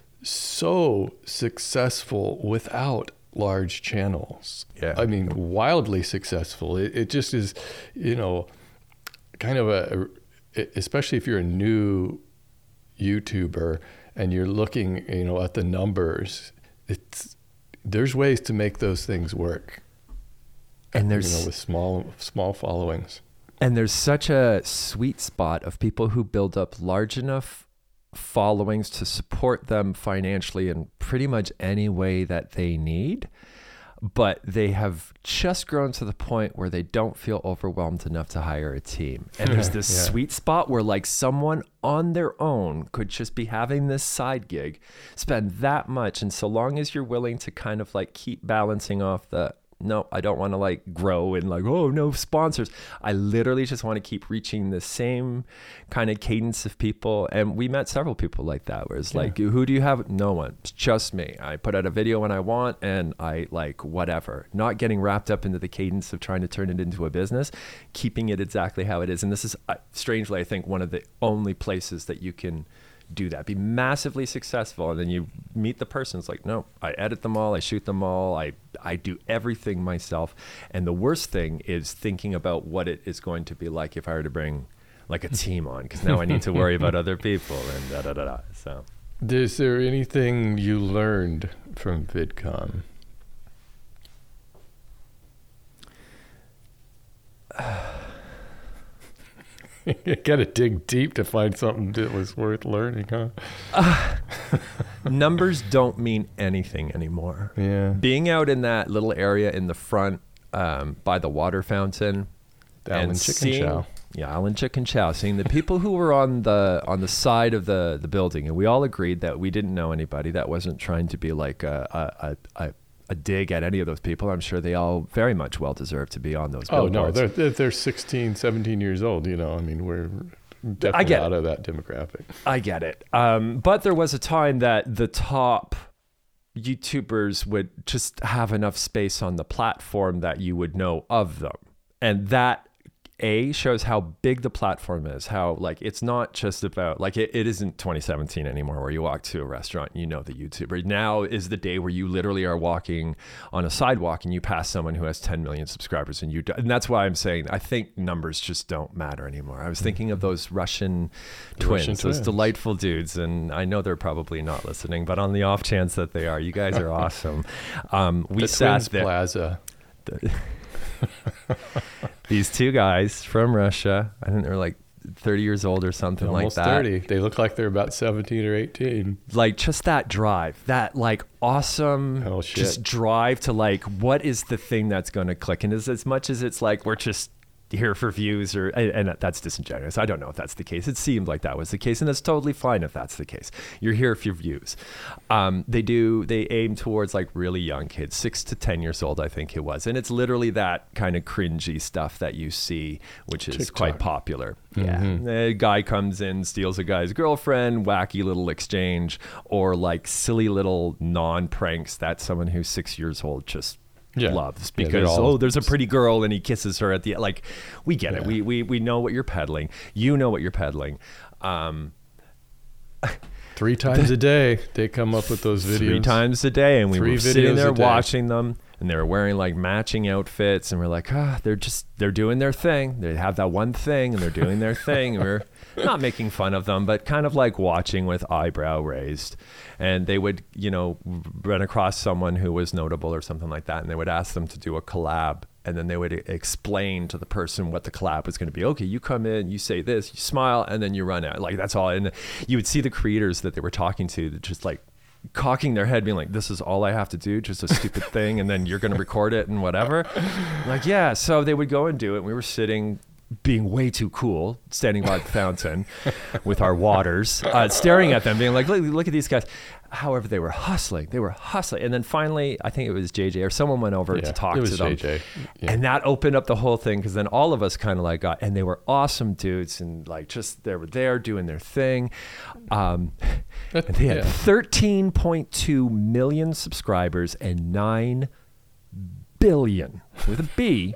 so successful without large channels. Yeah. I mean, wildly successful. It, it just is, you know, kind of a, especially if you're a new YouTuber and you're looking, you know, at the numbers, it's, there's ways to make those things work. And there's you know, with small small followings. and there's such a sweet spot of people who build up large enough followings to support them financially in pretty much any way that they need, but they have just grown to the point where they don't feel overwhelmed enough to hire a team. And there's this Yeah. sweet spot where like someone on their own could just be having this side gig, spend that much, and so long as you're willing to kind of like keep balancing off the, no, I don't want to like grow and like, oh, no sponsors. I literally just want to keep reaching the same kind of cadence of people. And we met several people like that, where it's Yeah. like, who do you have? No one. It's just me. I put out a video when I want, and I like whatever. Not getting wrapped up into the cadence of trying to turn it into a business, keeping it exactly how it is. And this is uh, strangely, I think, one of the only places that you can do that, be massively successful, and then you meet the person. It's like, no, I edit them all, I shoot them all, I I do everything myself. And the worst thing is thinking about what it is going to be like if I were to bring like a team on, because now I need to worry about other people and da da da da. So Is there anything you learned from VidCon? You gotta dig deep to find something that was worth learning, huh? uh, numbers don't mean anything anymore. Yeah. Being out in that little area in the front um, by the water fountain, The Allen and Chicken seeing- Chow. Yeah, Allen Chicken Chow. Seeing the people who were on the on the side of the, the building, and we all agreed that we didn't know anybody. That wasn't trying to be like a a, a, a dig at any of those people. I'm sure they all very much well deserve to be on those Oh, billboards. no, they're, they're, they're sixteen, seventeen years old, you know. I mean, we're definitely get out it. of that demographic. I get it. Um, but there was a time that the top YouTubers would just have enough space on the platform that you would know of them. And that A, shows how big the platform is, how like it's not just about like it, it isn't twenty seventeen anymore where you walk to a restaurant and you know the YouTuber. Now is the day where you literally are walking on a sidewalk and you pass someone who has ten million subscribers, and you do, and that's why I'm saying I think numbers just don't matter anymore. I was thinking of those Russian The twins, Russian those twins. delightful dudes, and I know they're probably not listening, but on the off chance that they are, you guys are awesome. Um, we the sat Twins there. Plaza. The- these two guys from Russia, I think they're like thirty years old or something Almost like that. thirty. They look like they're about seventeen or eighteen. Like just that drive, that like awesome Oh, shit. just drive to like, what is the thing that's going to click? And as, as much as it's like, we're just here for views or, and that's disingenuous. I don't know if that's the case. It seemed like that was the case, and that's totally fine if that's the case. You're here for your views. Um, they do, they aim towards like really young kids, six to ten years old, I think it was. And it's literally that kind of cringy stuff that you see, which is TikTok. quite popular. Mm-hmm. Yeah. A guy comes in, steals a guy's girlfriend, wacky little exchange, or like silly little non-pranks that someone who's six years old just Yeah. loves Yeah, because all- oh, there's a pretty girl and he kisses her at the like. We get it. Yeah. We we we know what you're peddling. You know what you're peddling. Um, Three times a day, they come up with those videos. Three times a day, and we Three were sitting videos there a day. watching them, and they were wearing like matching outfits, and we're like, ah, they're just they're doing their thing. They have that one thing, and they're doing their thing. And we're not making fun of them, but kind of like watching with eyebrow raised. And they would, you know, run across someone who was notable or something like that, and they would ask them to do a collab. And then they would explain to the person what the collab was going to be. Okay, you come in, you say this, you smile, and then you run out. Like, that's all. And you would see the creators that they were talking to that just like cocking their head, being like, this is all I have to do, just a stupid thing, and then you're going to record it and whatever. Like, yeah. So they would go and do it. And we were sitting, being way too cool, standing by the fountain with our waters, uh, staring at them, being like, look, look at these guys. However, they were hustling. They were hustling. And then finally, I think it was J J or someone went over Yeah, to talk it was to them. J J. Yeah. And that opened up the whole thing, because then all of us kind of like got, and they were awesome dudes, and like just they were there doing their thing. Um, and they had Yeah. thirteen point two million subscribers and nine billion, with a B,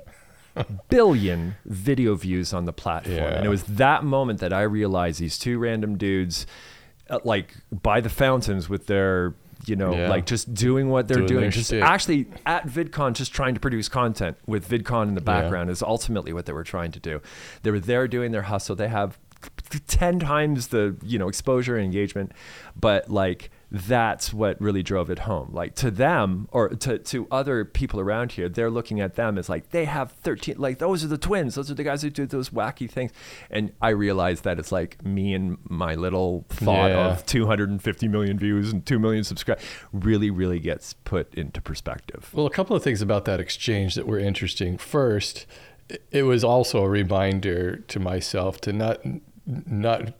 billion video views on the platform. Yeah. And it was that moment that I realized these two random dudes, uh, like by the fountains with their, you know, Yeah. like just doing what they're Doing doing, their just shtick. actually at VidCon, just trying to produce content with VidCon in the Yeah. background is ultimately what they were trying to do. They were there doing their hustle. They have ten times the, you know, exposure and engagement, but like that's what really drove it home. Like to them, or to, to other people around here, they're looking at them as like, they have thirteen, like those are the twins. Those are the guys who do those wacky things. And I realized that it's like me and my little thought Yeah. of two hundred fifty million views and two million subscribers really, really gets put into perspective. Well, a couple of things about that exchange that were interesting. First, it was also a reminder to myself to not not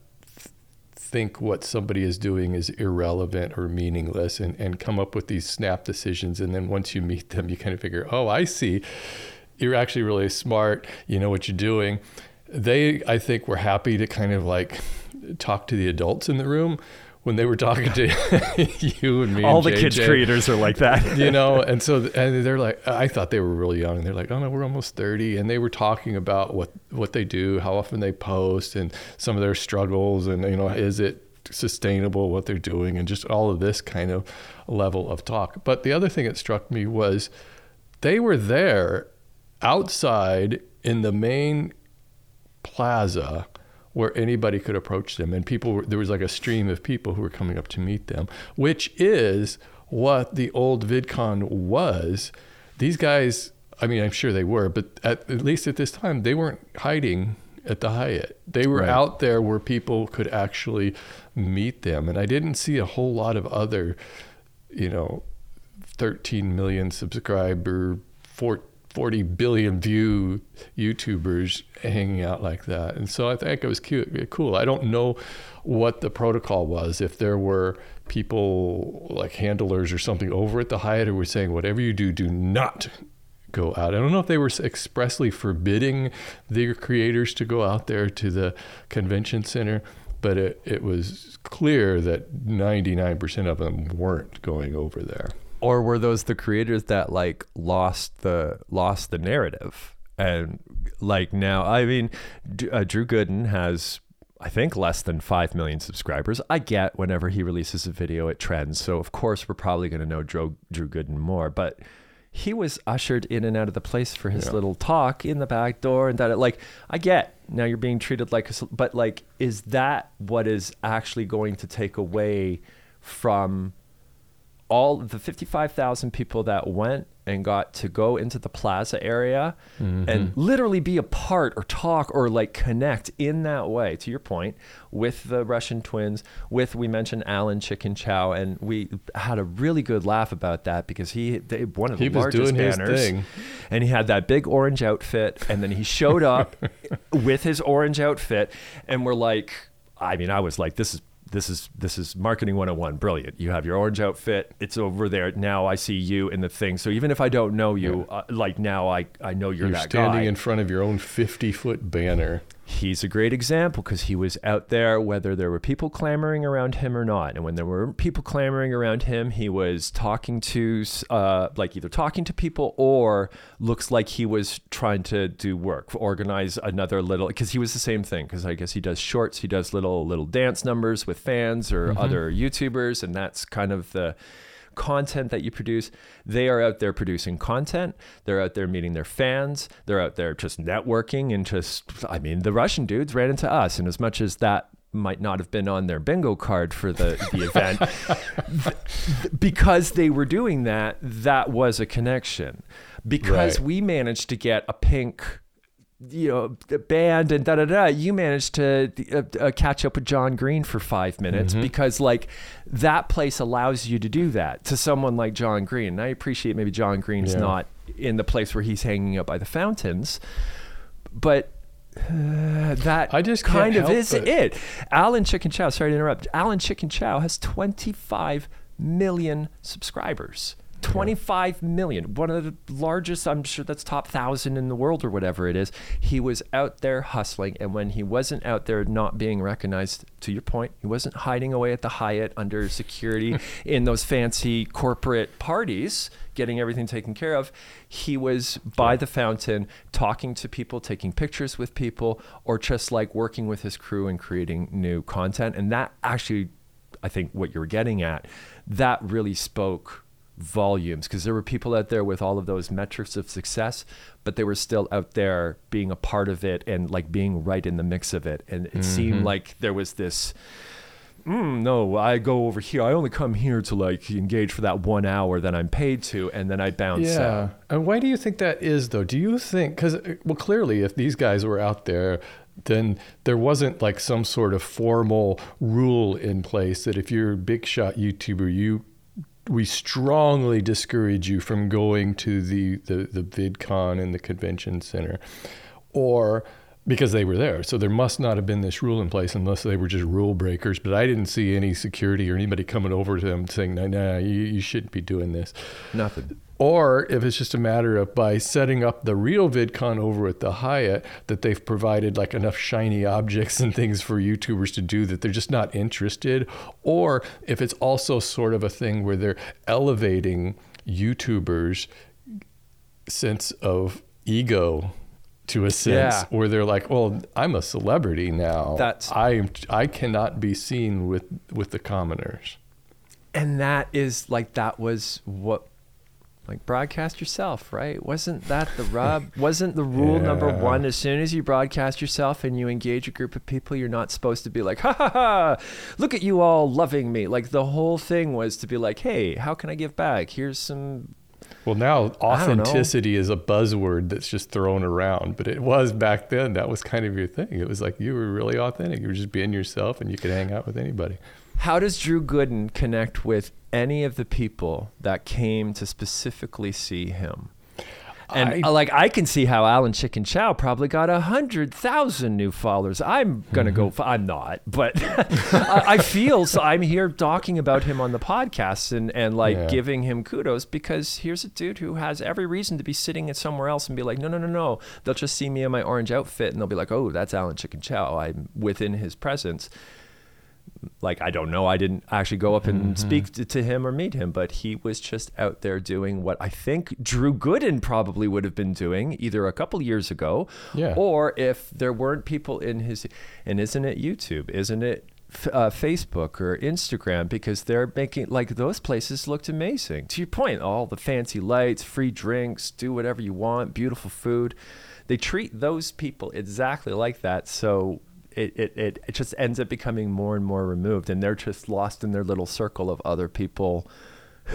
think what somebody is doing is irrelevant or meaningless, and, and come up with these snap decisions. And then once you meet them, you kind of figure, oh, I see. You're actually really smart. You know what you're doing. They, I think, were happy to kind of like talk to the adults in the room when they were talking to you and me. All and the J J. kids creators are like that. You know, and so and they're like, I thought they were really young. They're like, oh no, we're almost thirty, and they were talking about what what they do, how often they post, and some of their struggles, and you know, is it sustainable what they're doing, and just all of this kind of level of talk. But the other thing that struck me was they were there outside in the main plaza where anybody could approach them, and people were, there was like a stream of people who were coming up to meet them, which is what the old VidCon was. These guys, I mean, I'm sure they were, but at, at least at this time, they weren't hiding at the Hyatt. They were Right. out there where people could actually meet them. And I didn't see a whole lot of other, you know, thirteen million subscriber, forty billion view YouTubers hanging out like that. And so I think it was cute, cool. I don't know what the protocol was, if there were people like handlers or something over at the Hyatt who were saying, whatever you do, do not go out. I don't know if they were expressly forbidding the creators to go out there to the convention center, but it, it was clear that ninety-nine percent of them weren't going over there. Or were those the creators that like lost the lost the narrative? And like now, I mean, D- uh, Drew Gooden has, I think, less than five million subscribers. I get whenever he releases a video, it trends. So of course, we're probably going to know Drew, Drew Gooden more. But he was ushered in and out of the place for his Yeah. little talk in the back door, and that it, like, I get now you're being treated like a, cel- but like, is that what is actually going to take away from all the fifty-five thousand people that went and got to go into the plaza area Mm-hmm. and literally be a part or talk or like connect in that way, to your point, with the Russian twins, with, we mentioned Alan Chicken Chow, and we had a really good laugh about that because he, they, one of the He was largest doing his banners, thing. and he had that big orange outfit, and then he showed up with his orange outfit, and we're like, I mean, I was like, this is This is this is marketing one oh one. Brilliant. You have your orange outfit. It's over there. Now I see you in the thing. So even if I don't know you, yeah. uh, like now I, I know you're, you're that standing guy. in front of your own fifty-foot banner. He's a great example because he was out there whether there were people clamoring around him or not. And when there were people clamoring around him, he was talking to, uh, like either talking to people or looks like he was trying to do work, organize another little, because he was the same thing. Because I guess he does shorts, he does little little dance numbers with fans or mm-hmm. other YouTubers, and that's kind of the content that you produce. They are out there producing content. They're out there meeting their fans. They're out there just networking and just, I mean, the Russian dudes ran into us. And as much as that might not have been on their bingo card for the, the event, th- because they were doing that, that was a connection. Because right. we managed to get a pink, you know, band and da da da, you managed to uh, uh, catch up with John Green for five minutes mm-hmm. because like that place allows you to do that to someone like John Green. And I appreciate maybe John Green's yeah. not in the place where he's hanging out by the fountains, but uh, that I just kind of help is it. it. Alan Chicken Chow, sorry to interrupt. Alan Chicken Chow has twenty-five million subscribers. twenty-five million, one of the largest, I'm sure that's top thousand in the world or whatever it is. He was out there hustling, and when he wasn't out there not being recognized, to your point, he wasn't hiding away at the Hyatt under security in those fancy corporate parties, getting everything taken care of. He was by the fountain, talking to people, taking pictures with people, or just like working with his crew and creating new content. And that actually, I think what you're getting at, that really spoke volumes, because there were people out there with all of those metrics of success, but they were still out there being a part of it and like being right in the mix of it. And it mm-hmm. seemed like there was this, mm, no, I go over here. I only come here to like engage for that one hour that I'm paid to, and then I bounce yeah. out. And why do you think that is, though? Do you think, because, well, clearly if these guys were out there, then there wasn't like some sort of formal rule in place that if you're a big shot YouTuber, you we strongly discourage you from going to the, the, the VidCon in the convention center, or because they were there. So there must not have been this rule in place unless they were just rule breakers. But I didn't see any security or anybody coming over to them saying, no, no, you, you shouldn't be doing this. Nothing. Or if it's just a matter of by setting up the real VidCon over at the Hyatt, that they've provided like enough shiny objects and things for YouTubers to do that they're just not interested. Or if it's also sort of a thing where they're elevating YouTubers' sense of ego to a sense yeah. where they're like, well, I'm a celebrity now. That's I I cannot be seen with, with the commoners. And that is like, that was what, like, broadcast yourself, right? Wasn't that the rub? Wasn't the rule yeah. number one, as soon as you broadcast yourself and you engage a group of people, you're not supposed to be like, ha ha ha, look at you all loving me. Like, the whole thing was to be like, hey, how can I give back? Here's some... Well, now authenticity is a buzzword that's just thrown around, but it was back then. That was kind of your thing. It was like you were really authentic. You were just being yourself, and you could hang out with anybody. How does Drew Gooden connect with any of the people that came to specifically see him? And I, like, I can see how Alan Chicken Chow probably got a hundred thousand new followers. I'm gonna mm-hmm. go. I'm not, but I, I feel so. I'm here talking about him on the podcast and and like yeah. giving him kudos, because here's a dude who has every reason to be sitting at somewhere else and be like, no, no, no, no. They'll just see me in my orange outfit and they'll be like, oh, that's Alan Chicken Chow. I'm within his presence. Like, I don't know. I didn't actually go up and mm-hmm. speak to, to him or meet him, but he was just out there doing what I think Drew Gooden probably would have been doing either a couple years ago, yeah. or if there weren't people in his, and isn't it YouTube? Isn't it uh, Facebook or Instagram? Because they're making, like, those places looked amazing. To your point, all the fancy lights, free drinks, do whatever you want, beautiful food. They treat those people exactly like that. So It, it it it just ends up becoming more and more removed, and they're just lost in their little circle of other people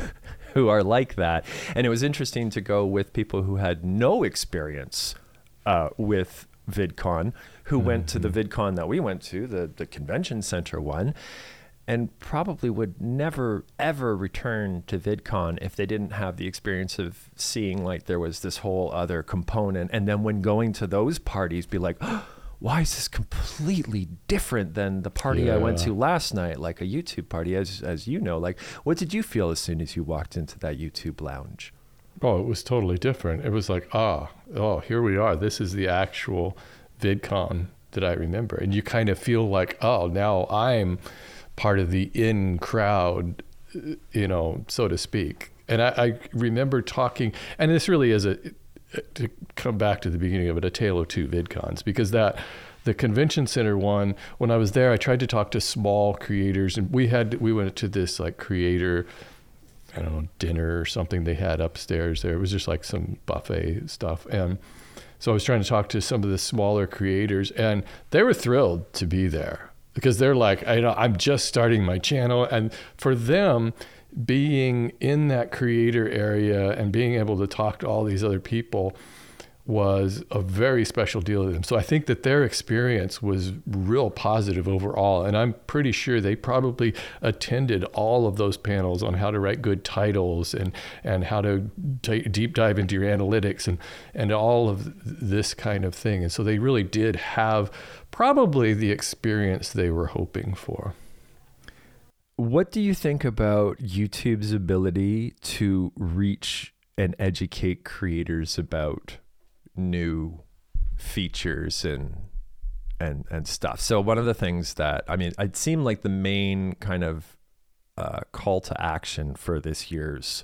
who are like that. And it was interesting to go with people who had no experience uh, with VidCon, who mm-hmm. went to the VidCon that we went to, the, the convention center one, and probably would never, ever return to VidCon if they didn't have the experience of seeing like there was this whole other component. And then when going to those parties, be like, oh, why is this completely different than the party yeah. I went to last night, like a YouTube party, as as you know? Like, what did you feel as soon as you walked into that YouTube lounge? Oh, it was totally different. It was like, ah, oh, here we are. This is the actual VidCon that I remember. And you kind of feel like, oh, now I'm part of the in crowd, you know, so to speak. And I, I remember talking, and this really is a, to come back to the beginning of it, a tale of two VidCons, because that, the convention center one, when I was there, I tried to talk to small creators, and we had, we went to this like creator, I don't know, dinner or something they had upstairs there. It was just like some buffet stuff. And so I was trying to talk to some of the smaller creators, and they were thrilled to be there. Because they're like, I know, I'm just starting my channel. And for them, being in that creator area and being able to talk to all these other people was a very special deal to them. So I think that their experience was real positive overall. And I'm pretty sure they probably attended all of those panels on how to write good titles and, and how to t- deep dive into your analytics and, and all of this kind of thing. And so they really did have probably the experience they were hoping for. What do you think about YouTube's ability to reach and educate creators about new features and and and stuff? So one of the things that, I mean, it seemed like the main kind of uh, call to action for this year's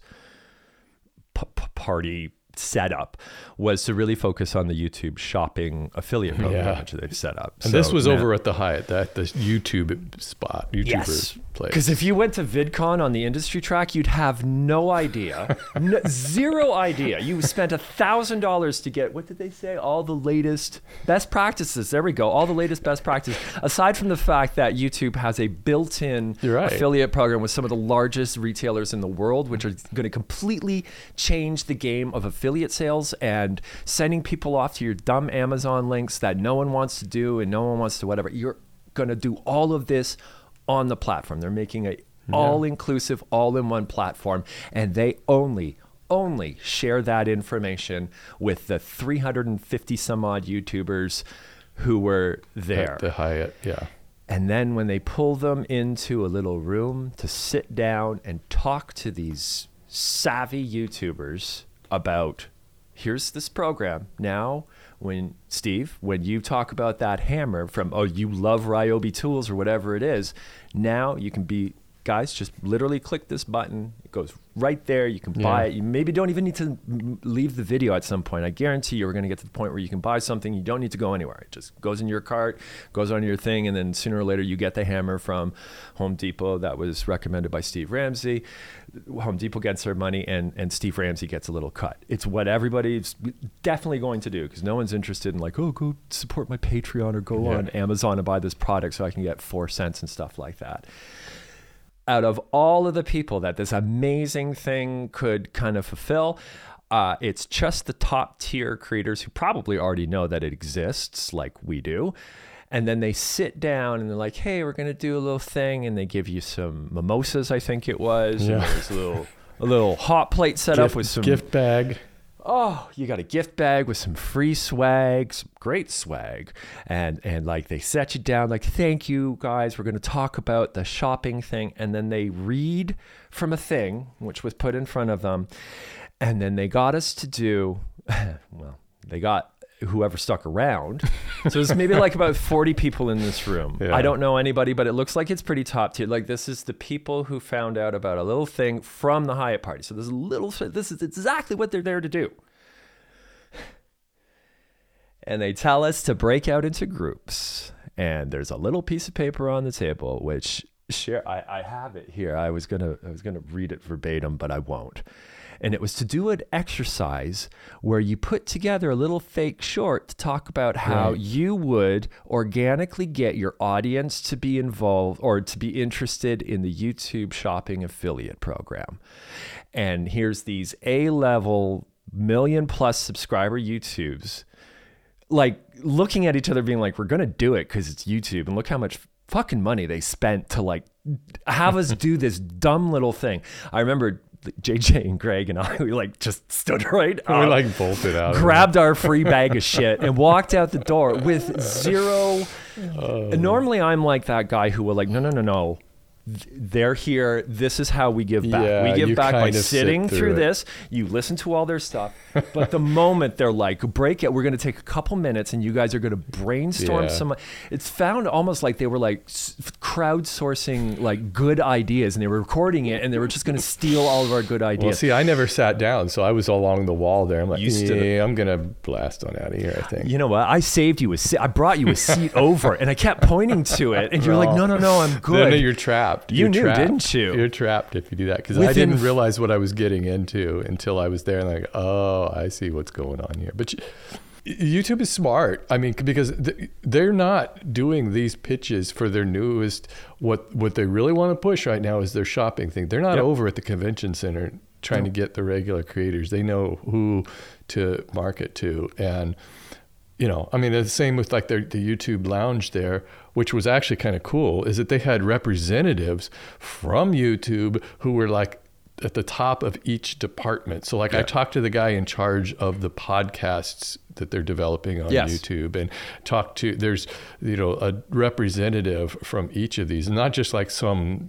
p- p- party setup was to really focus on the YouTube shopping affiliate program, yeah. which they've set up. And so, this was now, over at the Hyatt, that the YouTube spot, YouTuber yes, place. Because if you went to VidCon on the industry track, you'd have no idea, no, zero idea. You spent a thousand dollars to get, what did they say? All the latest best practices. There we go. All the latest best practices. Aside from the fact that YouTube has a built-in right. affiliate program with some of the largest retailers in the world, which are going to completely change the game of affiliate affiliate sales and sending people off to your dumb Amazon links that no one wants to do and no one wants to whatever. You're going to do all of this on the platform. They're making a yeah. all-inclusive, all-in-one platform, and they only, only share that information with the three hundred fifty some odd YouTubers who were there. At the Hyatt, yeah. And then when they pull them into a little room to sit down and talk to these savvy YouTubers about, here's this program. Now, when Steve, when you talk about that hammer from, oh, you love Ryobi tools or whatever it is, now you can be, guys, just literally click this button. It goes right there. You can buy yeah. it. You maybe don't even need to leave the video at some point. I guarantee you we're going to get to the point where you can buy something. You don't need to go anywhere. It just goes in your cart, goes on your thing, and then sooner or later you get the hammer from Home Depot that was recommended by Steve Ramsey. Home Depot gets their money, and, and Steve Ramsey gets a little cut. It's what everybody's definitely going to do, because no one's interested in like, oh, go support my Patreon or go yeah. on Amazon and buy this product so I can get four cents and stuff like that. Out of all of the people that this amazing thing could kind of fulfill, uh, it's just the top tier creators who probably already know that it exists like we do. And then they sit down and they're like, hey, we're going to do a little thing. And they give you some mimosas, I think it was. Yeah. And there's a little, a little hot plate set gift, up with some gift bag. Oh, you got a gift bag with some free swag, some great swag. And and like they set you down like, thank you guys, we're going to talk about the shopping thing. And then they read from a thing which was put in front of them. And then they got us to do, well, they got whoever stuck around. So it's maybe like about forty people in this room. Yeah. I don't know anybody, but it looks like it's pretty top tier. Like this is the people who found out about a little thing from the Hyatt party. So there's a little, this is exactly what they're there to do. And they tell us to break out into groups. And there's a little piece of paper on the table, which share. I, I have it here. I was gonna I was gonna read it verbatim, but I won't. And it was to do an exercise where you put together a little fake short to talk about how Right. you would organically get your audience to be involved or to be interested in the YouTube shopping affiliate program. And here's these A-level million plus subscriber YouTubes, like looking at each other being like, we're going to do it because it's YouTube. And look how much fucking money they spent to like have us do this dumb little thing. I remember J J and Greg and I, we like just stood right We up, like bolted out. grabbed our free bag of shit and walked out the door with zero. Oh. And normally I'm like that guy who will like, no, no, no, no. Th- They're here. This is how we give back. Yeah, we give you back by kind of sit sitting through through it. this. You listen to all their stuff. But the moment they're like, break it, we're going to take a couple minutes and you guys are going to brainstorm Yeah. some. It's found almost like they were like s- crowdsourcing like good ideas and they were recording it and they were just going to steal all of our good ideas. Well, see, I never sat down, so I was along the wall there. I'm like, You stood- yeah, I'm gonna blast on out of here. I think. You know what? I saved you a seat. I brought you a seat over, and I kept pointing to it, and you're like, "No, no, no, I'm good." Then you're trapped. You You're knew, trapped. didn't you? You're trapped if you do that because I Within- didn't realize what I was getting into until I was there and like, oh, I see what's going on here. But you, YouTube is smart. I mean, because th- they're not doing these pitches for their newest. What what they really want to push right now is their shopping thing. They're not Yep. over at the convention center trying to get the regular creators. They know who to market to, and you know, I mean, the same with like their, the YouTube lounge there, which was actually kind of cool, is that they had representatives from YouTube who were like at the top of each department. So like I Yeah. talked to the guy in charge of the podcasts that they're developing on Yes. YouTube and talked to, there's, you know, a representative from each of these, and not just like some,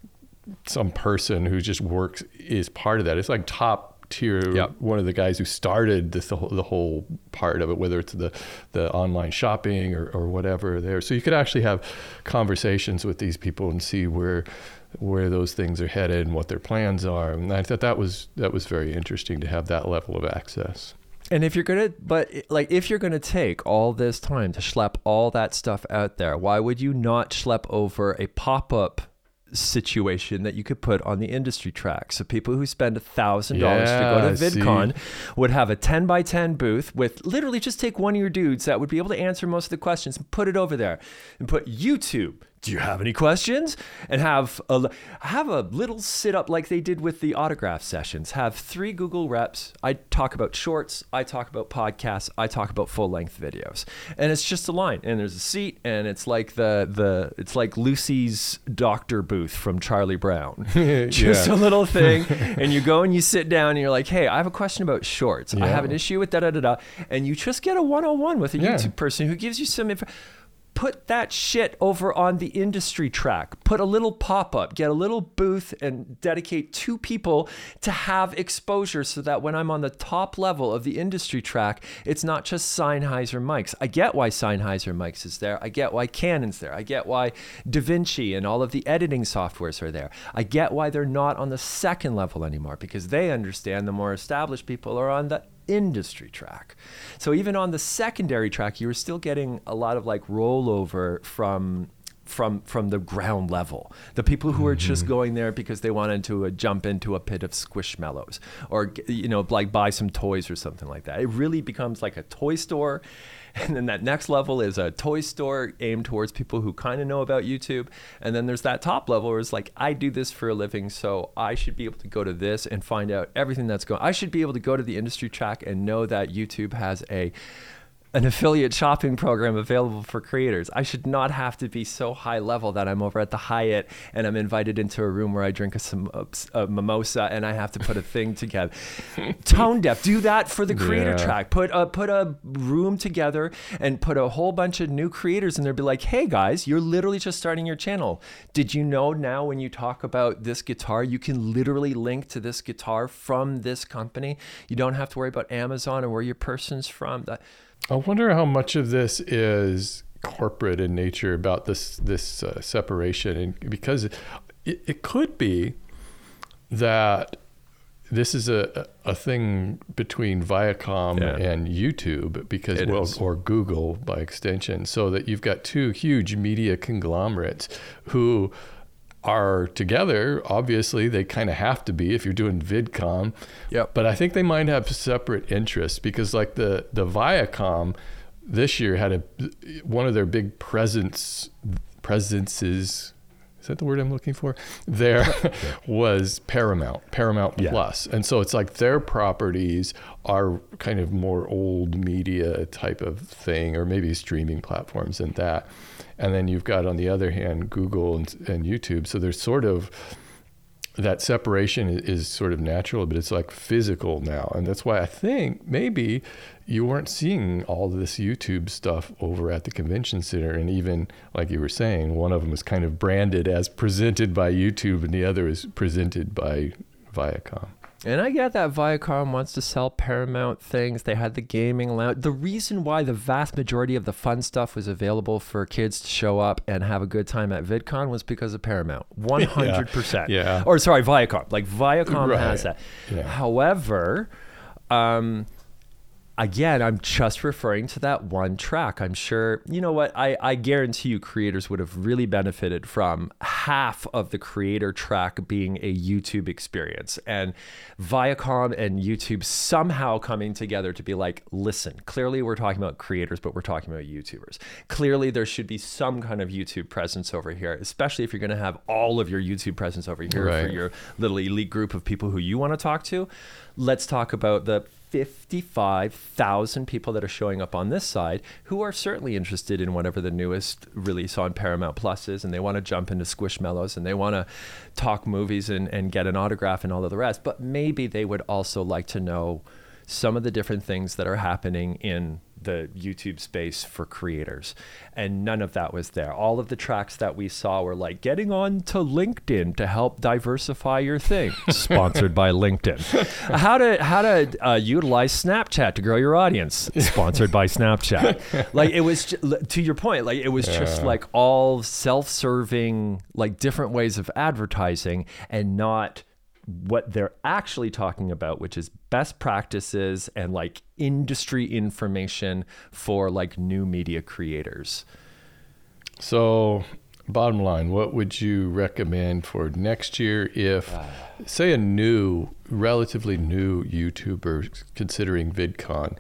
some person who just works is part of that. It's like top tier. Yep. One of the guys who started this, the whole, the whole part of it, whether it's the, the online shopping or, or whatever there. So you could actually have conversations with these people and see where, where those things are headed and what their plans are. And I thought that was, that was very interesting to have that level of access. And if you're gonna, but like, if you're gonna take all this time to schlep all that stuff out there, why would you not schlep over a pop-up situation that you could put on the industry track? So people who spend a thousand dollars to go Yeah, to see. VidCon would have a ten by ten booth with literally just take one of your dudes that would be able to answer most of the questions and put it over there and put YouTube. Do you have any questions? And have a have a little sit up like they did with the autograph sessions. Have three Google reps. I talk about shorts. I talk about podcasts. I talk about full length videos. And it's just a line. And there's a seat. And it's like the the it's like Lucy's doctor booth from Charlie Brown. Just Yeah. a little thing. And you go and you sit down and you're like, hey, I have a question about shorts. I have Yeah. an issue with da da da da. And you just get a one on one with a Yeah. YouTube person who gives you some info. Put that shit over on the industry track. Put a little pop-up, get a little booth and dedicate two people to have exposure so that when I'm on the top level of the industry track, it's not just Sennheiser mics. I get why Sennheiser mics is there. I get why Canon's there. I get why DaVinci and all of the editing softwares are there. I get why they're not on the second level anymore because they understand the more established people are on the industry track. So even on the secondary track, you were still getting a lot of like rollover from from from the ground level. The people who are just going there because they wanted to uh, jump into a pit of Squishmallows or, you know, like buy some toys or something like that. It really becomes like a toy store. And then that next level is a toy store aimed towards people who kind of know about YouTube. And then there's that top level where it's like, I do this for a living, so I should be able to go to this and find out everything that's going on. I should be able to go to the industry track and know that YouTube has a an affiliate shopping program available for creators. I should not have to be so high level that I'm over at the Hyatt and I'm invited into a room where I drink a, some, a, a mimosa and I have to put a thing together. Tone deaf, do that for the creator Yeah. track. Put a, put a room together and put a whole bunch of new creators in there. Be like, hey guys, you're literally just starting your channel. Did you know now when you talk about this guitar, you can literally link to this guitar from this company? You don't have to worry about Amazon or where your person's from. That, I wonder how much of this is corporate in nature about this this uh, separation, and because it, it could be that this is a a thing between Viacom Yeah. and YouTube, because It well, is. or Google by extension, so that you've got two huge media conglomerates who are together. Obviously, they kind of have to be if you're doing VidCon. Yep. But I think they might have separate interests because, like the the Viacom this year had a one of their big presence presences. Is that the word I'm looking for? There was Paramount, Paramount Yeah. Plus. And so it's like their properties are kind of more old media type of thing, or maybe streaming platforms and that. And then you've got, on the other hand, Google and, and YouTube. So there's sort of, that separation is, is sort of natural, but it's like physical now. And that's why I think maybe you weren't seeing all this YouTube stuff over at the convention center. And even like you were saying, one of them was kind of branded as presented by YouTube and the other is presented by Viacom. And I get that Viacom wants to sell Paramount things. They had the gaming lounge. The reason why the vast majority of the fun stuff was available for kids to show up and have a good time at VidCon was because of Paramount. one hundred percent. Yeah. yeah. Or sorry, Viacom. Like Viacom Right. has that. Yeah. However, um, again, I'm just referring to that one track. I'm sure, you know what, I, I guarantee you creators would have really benefited from half of the creator track being a YouTube experience. And Viacom and YouTube somehow coming together to be like, listen, clearly we're talking about creators, but we're talking about YouTubers. Clearly there should be some kind of YouTube presence over here, especially if you're going to have all of your YouTube presence over here Right. for your little elite group of people who you want to talk to. Let's talk about the fifty-five thousand people that are showing up on this side who are certainly interested in whatever the newest release on Paramount Plus is, and they want to jump into Squishmallows and they want to talk movies and, and get an autograph and all of the rest. But maybe they would also like to know some of the different things that are happening in the YouTube space for creators. And none of that was there. All of the tracks that we saw were like getting on to LinkedIn to help diversify your thing. Sponsored by LinkedIn. How to how to uh, utilize Snapchat to grow your audience. Sponsored by Snapchat. Like it was, ju- to your point, like it was just Yeah. like all self-serving, like different ways of advertising and not what they're actually talking about, which is best practices and like industry information for like new media creators. So, bottom line, what would you recommend for next year if, say, a new, relatively new YouTuber considering VidCon?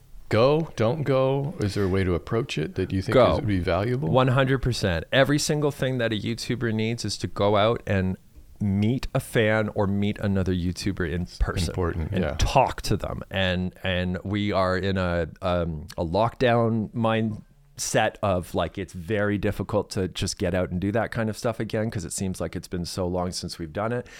Go, don't go? Is there a way to approach it that you think Go. is, would be valuable? one hundred percent. Every single thing that a YouTuber needs is to go out and meet a fan or meet another YouTuber in person important, and yeah. talk to them. And and we are in a um, a lockdown mindset of like it's very difficult to just get out and do that kind of stuff again because it seems like it's been so long since we've done it.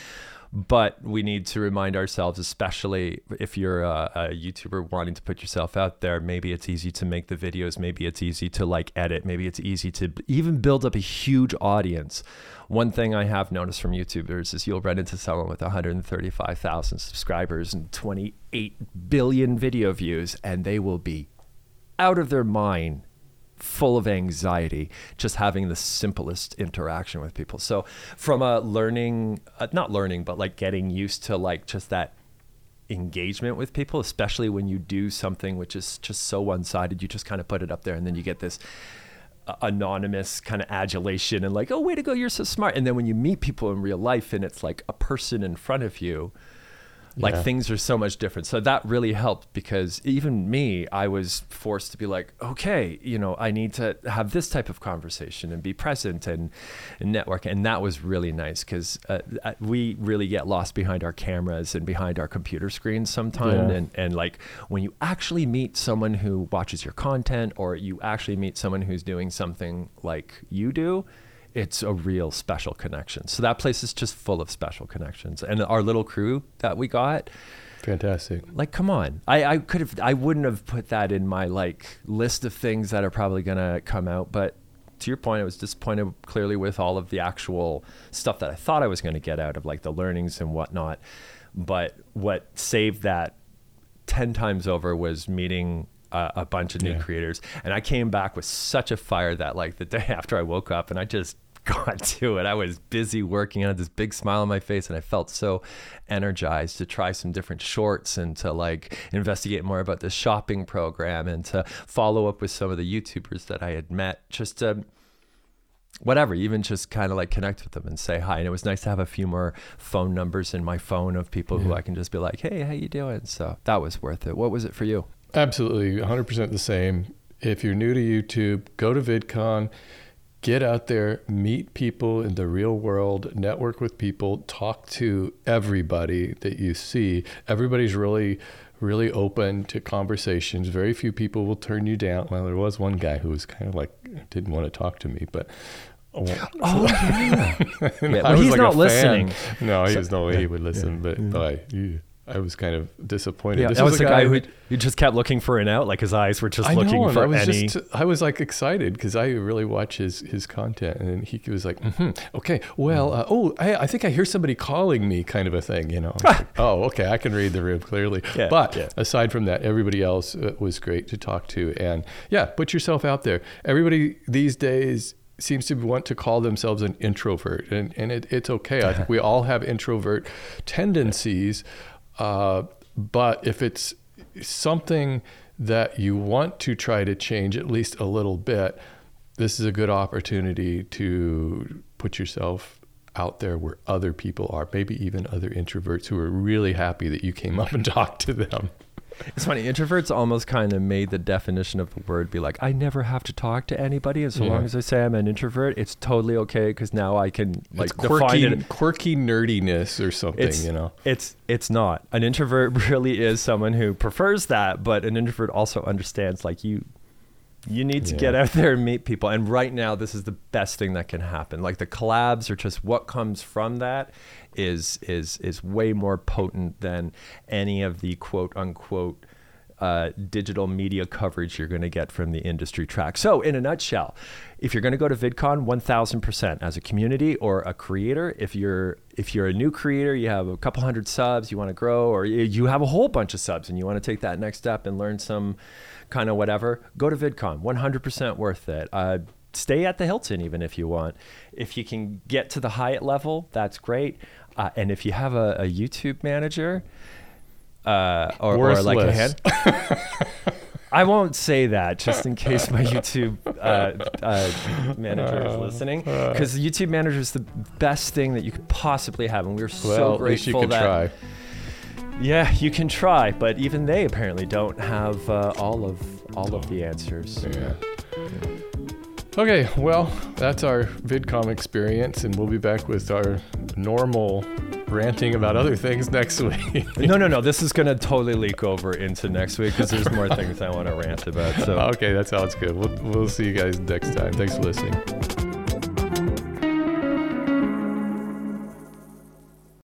But we need to remind ourselves, especially if you're a, a YouTuber wanting to put yourself out there, maybe it's easy to make the videos, maybe it's easy to like edit, maybe it's easy to even build up a huge audience. One thing I have noticed from YouTubers is you'll run into someone with one hundred thirty-five thousand subscribers and twenty-eight billion video views, and they will be out of their mind, full of anxiety, just having the simplest interaction with people. So from a learning, uh, not learning, but like getting used to like just that engagement with people, especially when you do something which is just so one-sided, you just kind of put it up there and then you get this uh, anonymous kind of adulation and like, oh, way to go, you're so smart. And then when you meet people in real life and it's like a person in front of you, like Yeah. things are so much different. So that really helped because even me, I was forced to be like, okay, you know, I need to have this type of conversation and be present and, and network. And that was really nice because uh, we really get lost behind our cameras and behind our computer screens sometimes. Yeah. And, and like when you actually meet someone who watches your content or you actually meet someone who's doing something like you do, it's a real special connection. So that place is just full of special connections. And our little crew that we got, Fantastic. like, come on. I, I could have, I wouldn't have put that in my like list of things that are probably going to come out. But to your point, I was disappointed clearly with all of the actual stuff that I thought I was going to get out of like the learnings and whatnot. But what saved that ten times over was meeting Uh, a bunch of new Yeah. creators, and I came back with such a fire that like the day after I woke up and I just got to it. I was busy working. I had this big smile on my face and I felt so energized to try some different shorts and to like investigate more about the shopping program and to follow up with some of the YouTubers that I had met just to whatever, even just kind of like connect with them and say hi. And it was nice to have a few more phone numbers in my phone of people yeah. who I can just be like, hey, how you doing? So that was worth it. What was it for you? Absolutely, one hundred percent the same. If you're new to YouTube, go to VidCon, get out there, meet people in the real world, network with people, talk to everybody that you see. Everybody's really, really open to conversations. Very few people will turn you down. Well, there was one guy who was kind of like, didn't want to talk to me, but... Oh, oh yeah. yeah well, he's like not listening. No, he so, was no way yeah, he would listen, yeah, but, yeah. but I, yeah. I was kind of disappointed. Yeah, this that was, was the guy, guy who you just kept looking for an out, like his eyes were just I looking know, for I was any. Just, I was like excited because I really watch his his content, and he was like, mm-hmm, "Okay, well, uh, oh, I, I think I hear somebody calling me," kind of a thing, you know. Like, oh, okay, I can read the room clearly. Yeah, but yeah. aside from that, everybody else uh, was great to talk to, and yeah, put yourself out there. Everybody these days seems to want to call themselves an introvert, and and it, it's okay. I think we all have introvert tendencies. Uh, But if it's something that you want to try to change at least a little bit, this is a good opportunity to put yourself out there where other people are, maybe even other introverts who are really happy that you came up and talked to them. It's funny, introverts almost kind of made the definition of the word be like, I never have to talk to anybody, and so yeah. long as I say I'm an introvert, it's totally okay because now I can like it's quirky, define it. quirky nerdiness or something, it's, you know. It's it's not. An introvert really is someone who prefers that, but an introvert also understands like you you need to yeah. get out there and meet people. And right now, this is the best thing that can happen. Like the collabs or just what comes from that is is is way more potent than any of the quote unquote uh, digital media coverage you're going to get from the industry track. So in a nutshell, if you're going to go to VidCon, one thousand percent as a community or a creator, if you're if you're a new creator, you have a couple hundred subs, you want to grow, or you have a whole bunch of subs and you want to take that next step and learn some kind of whatever, go to VidCon, one hundred percent worth it. Uh, stay at the Hilton even if you want. If you can get to the Hyatt level, that's great. Uh, and if you have a, a YouTube manager uh, or, or like a hand, I won't say that just in case my YouTube uh, uh, manager is listening, because the YouTube manager is the best thing that you could possibly have, and we're well, so at least you grateful could that. Try. Yeah, you can try, but even they apparently don't have uh, all of all of the answers. Yeah. yeah. Okay, well, that's our VidCon experience, and we'll be back with our normal ranting about other things next week. no, no, no. This is going to totally leak over into next week because there's more things I want to rant about. So okay, that sounds good. We'll we'll see you guys next time. Thanks for listening.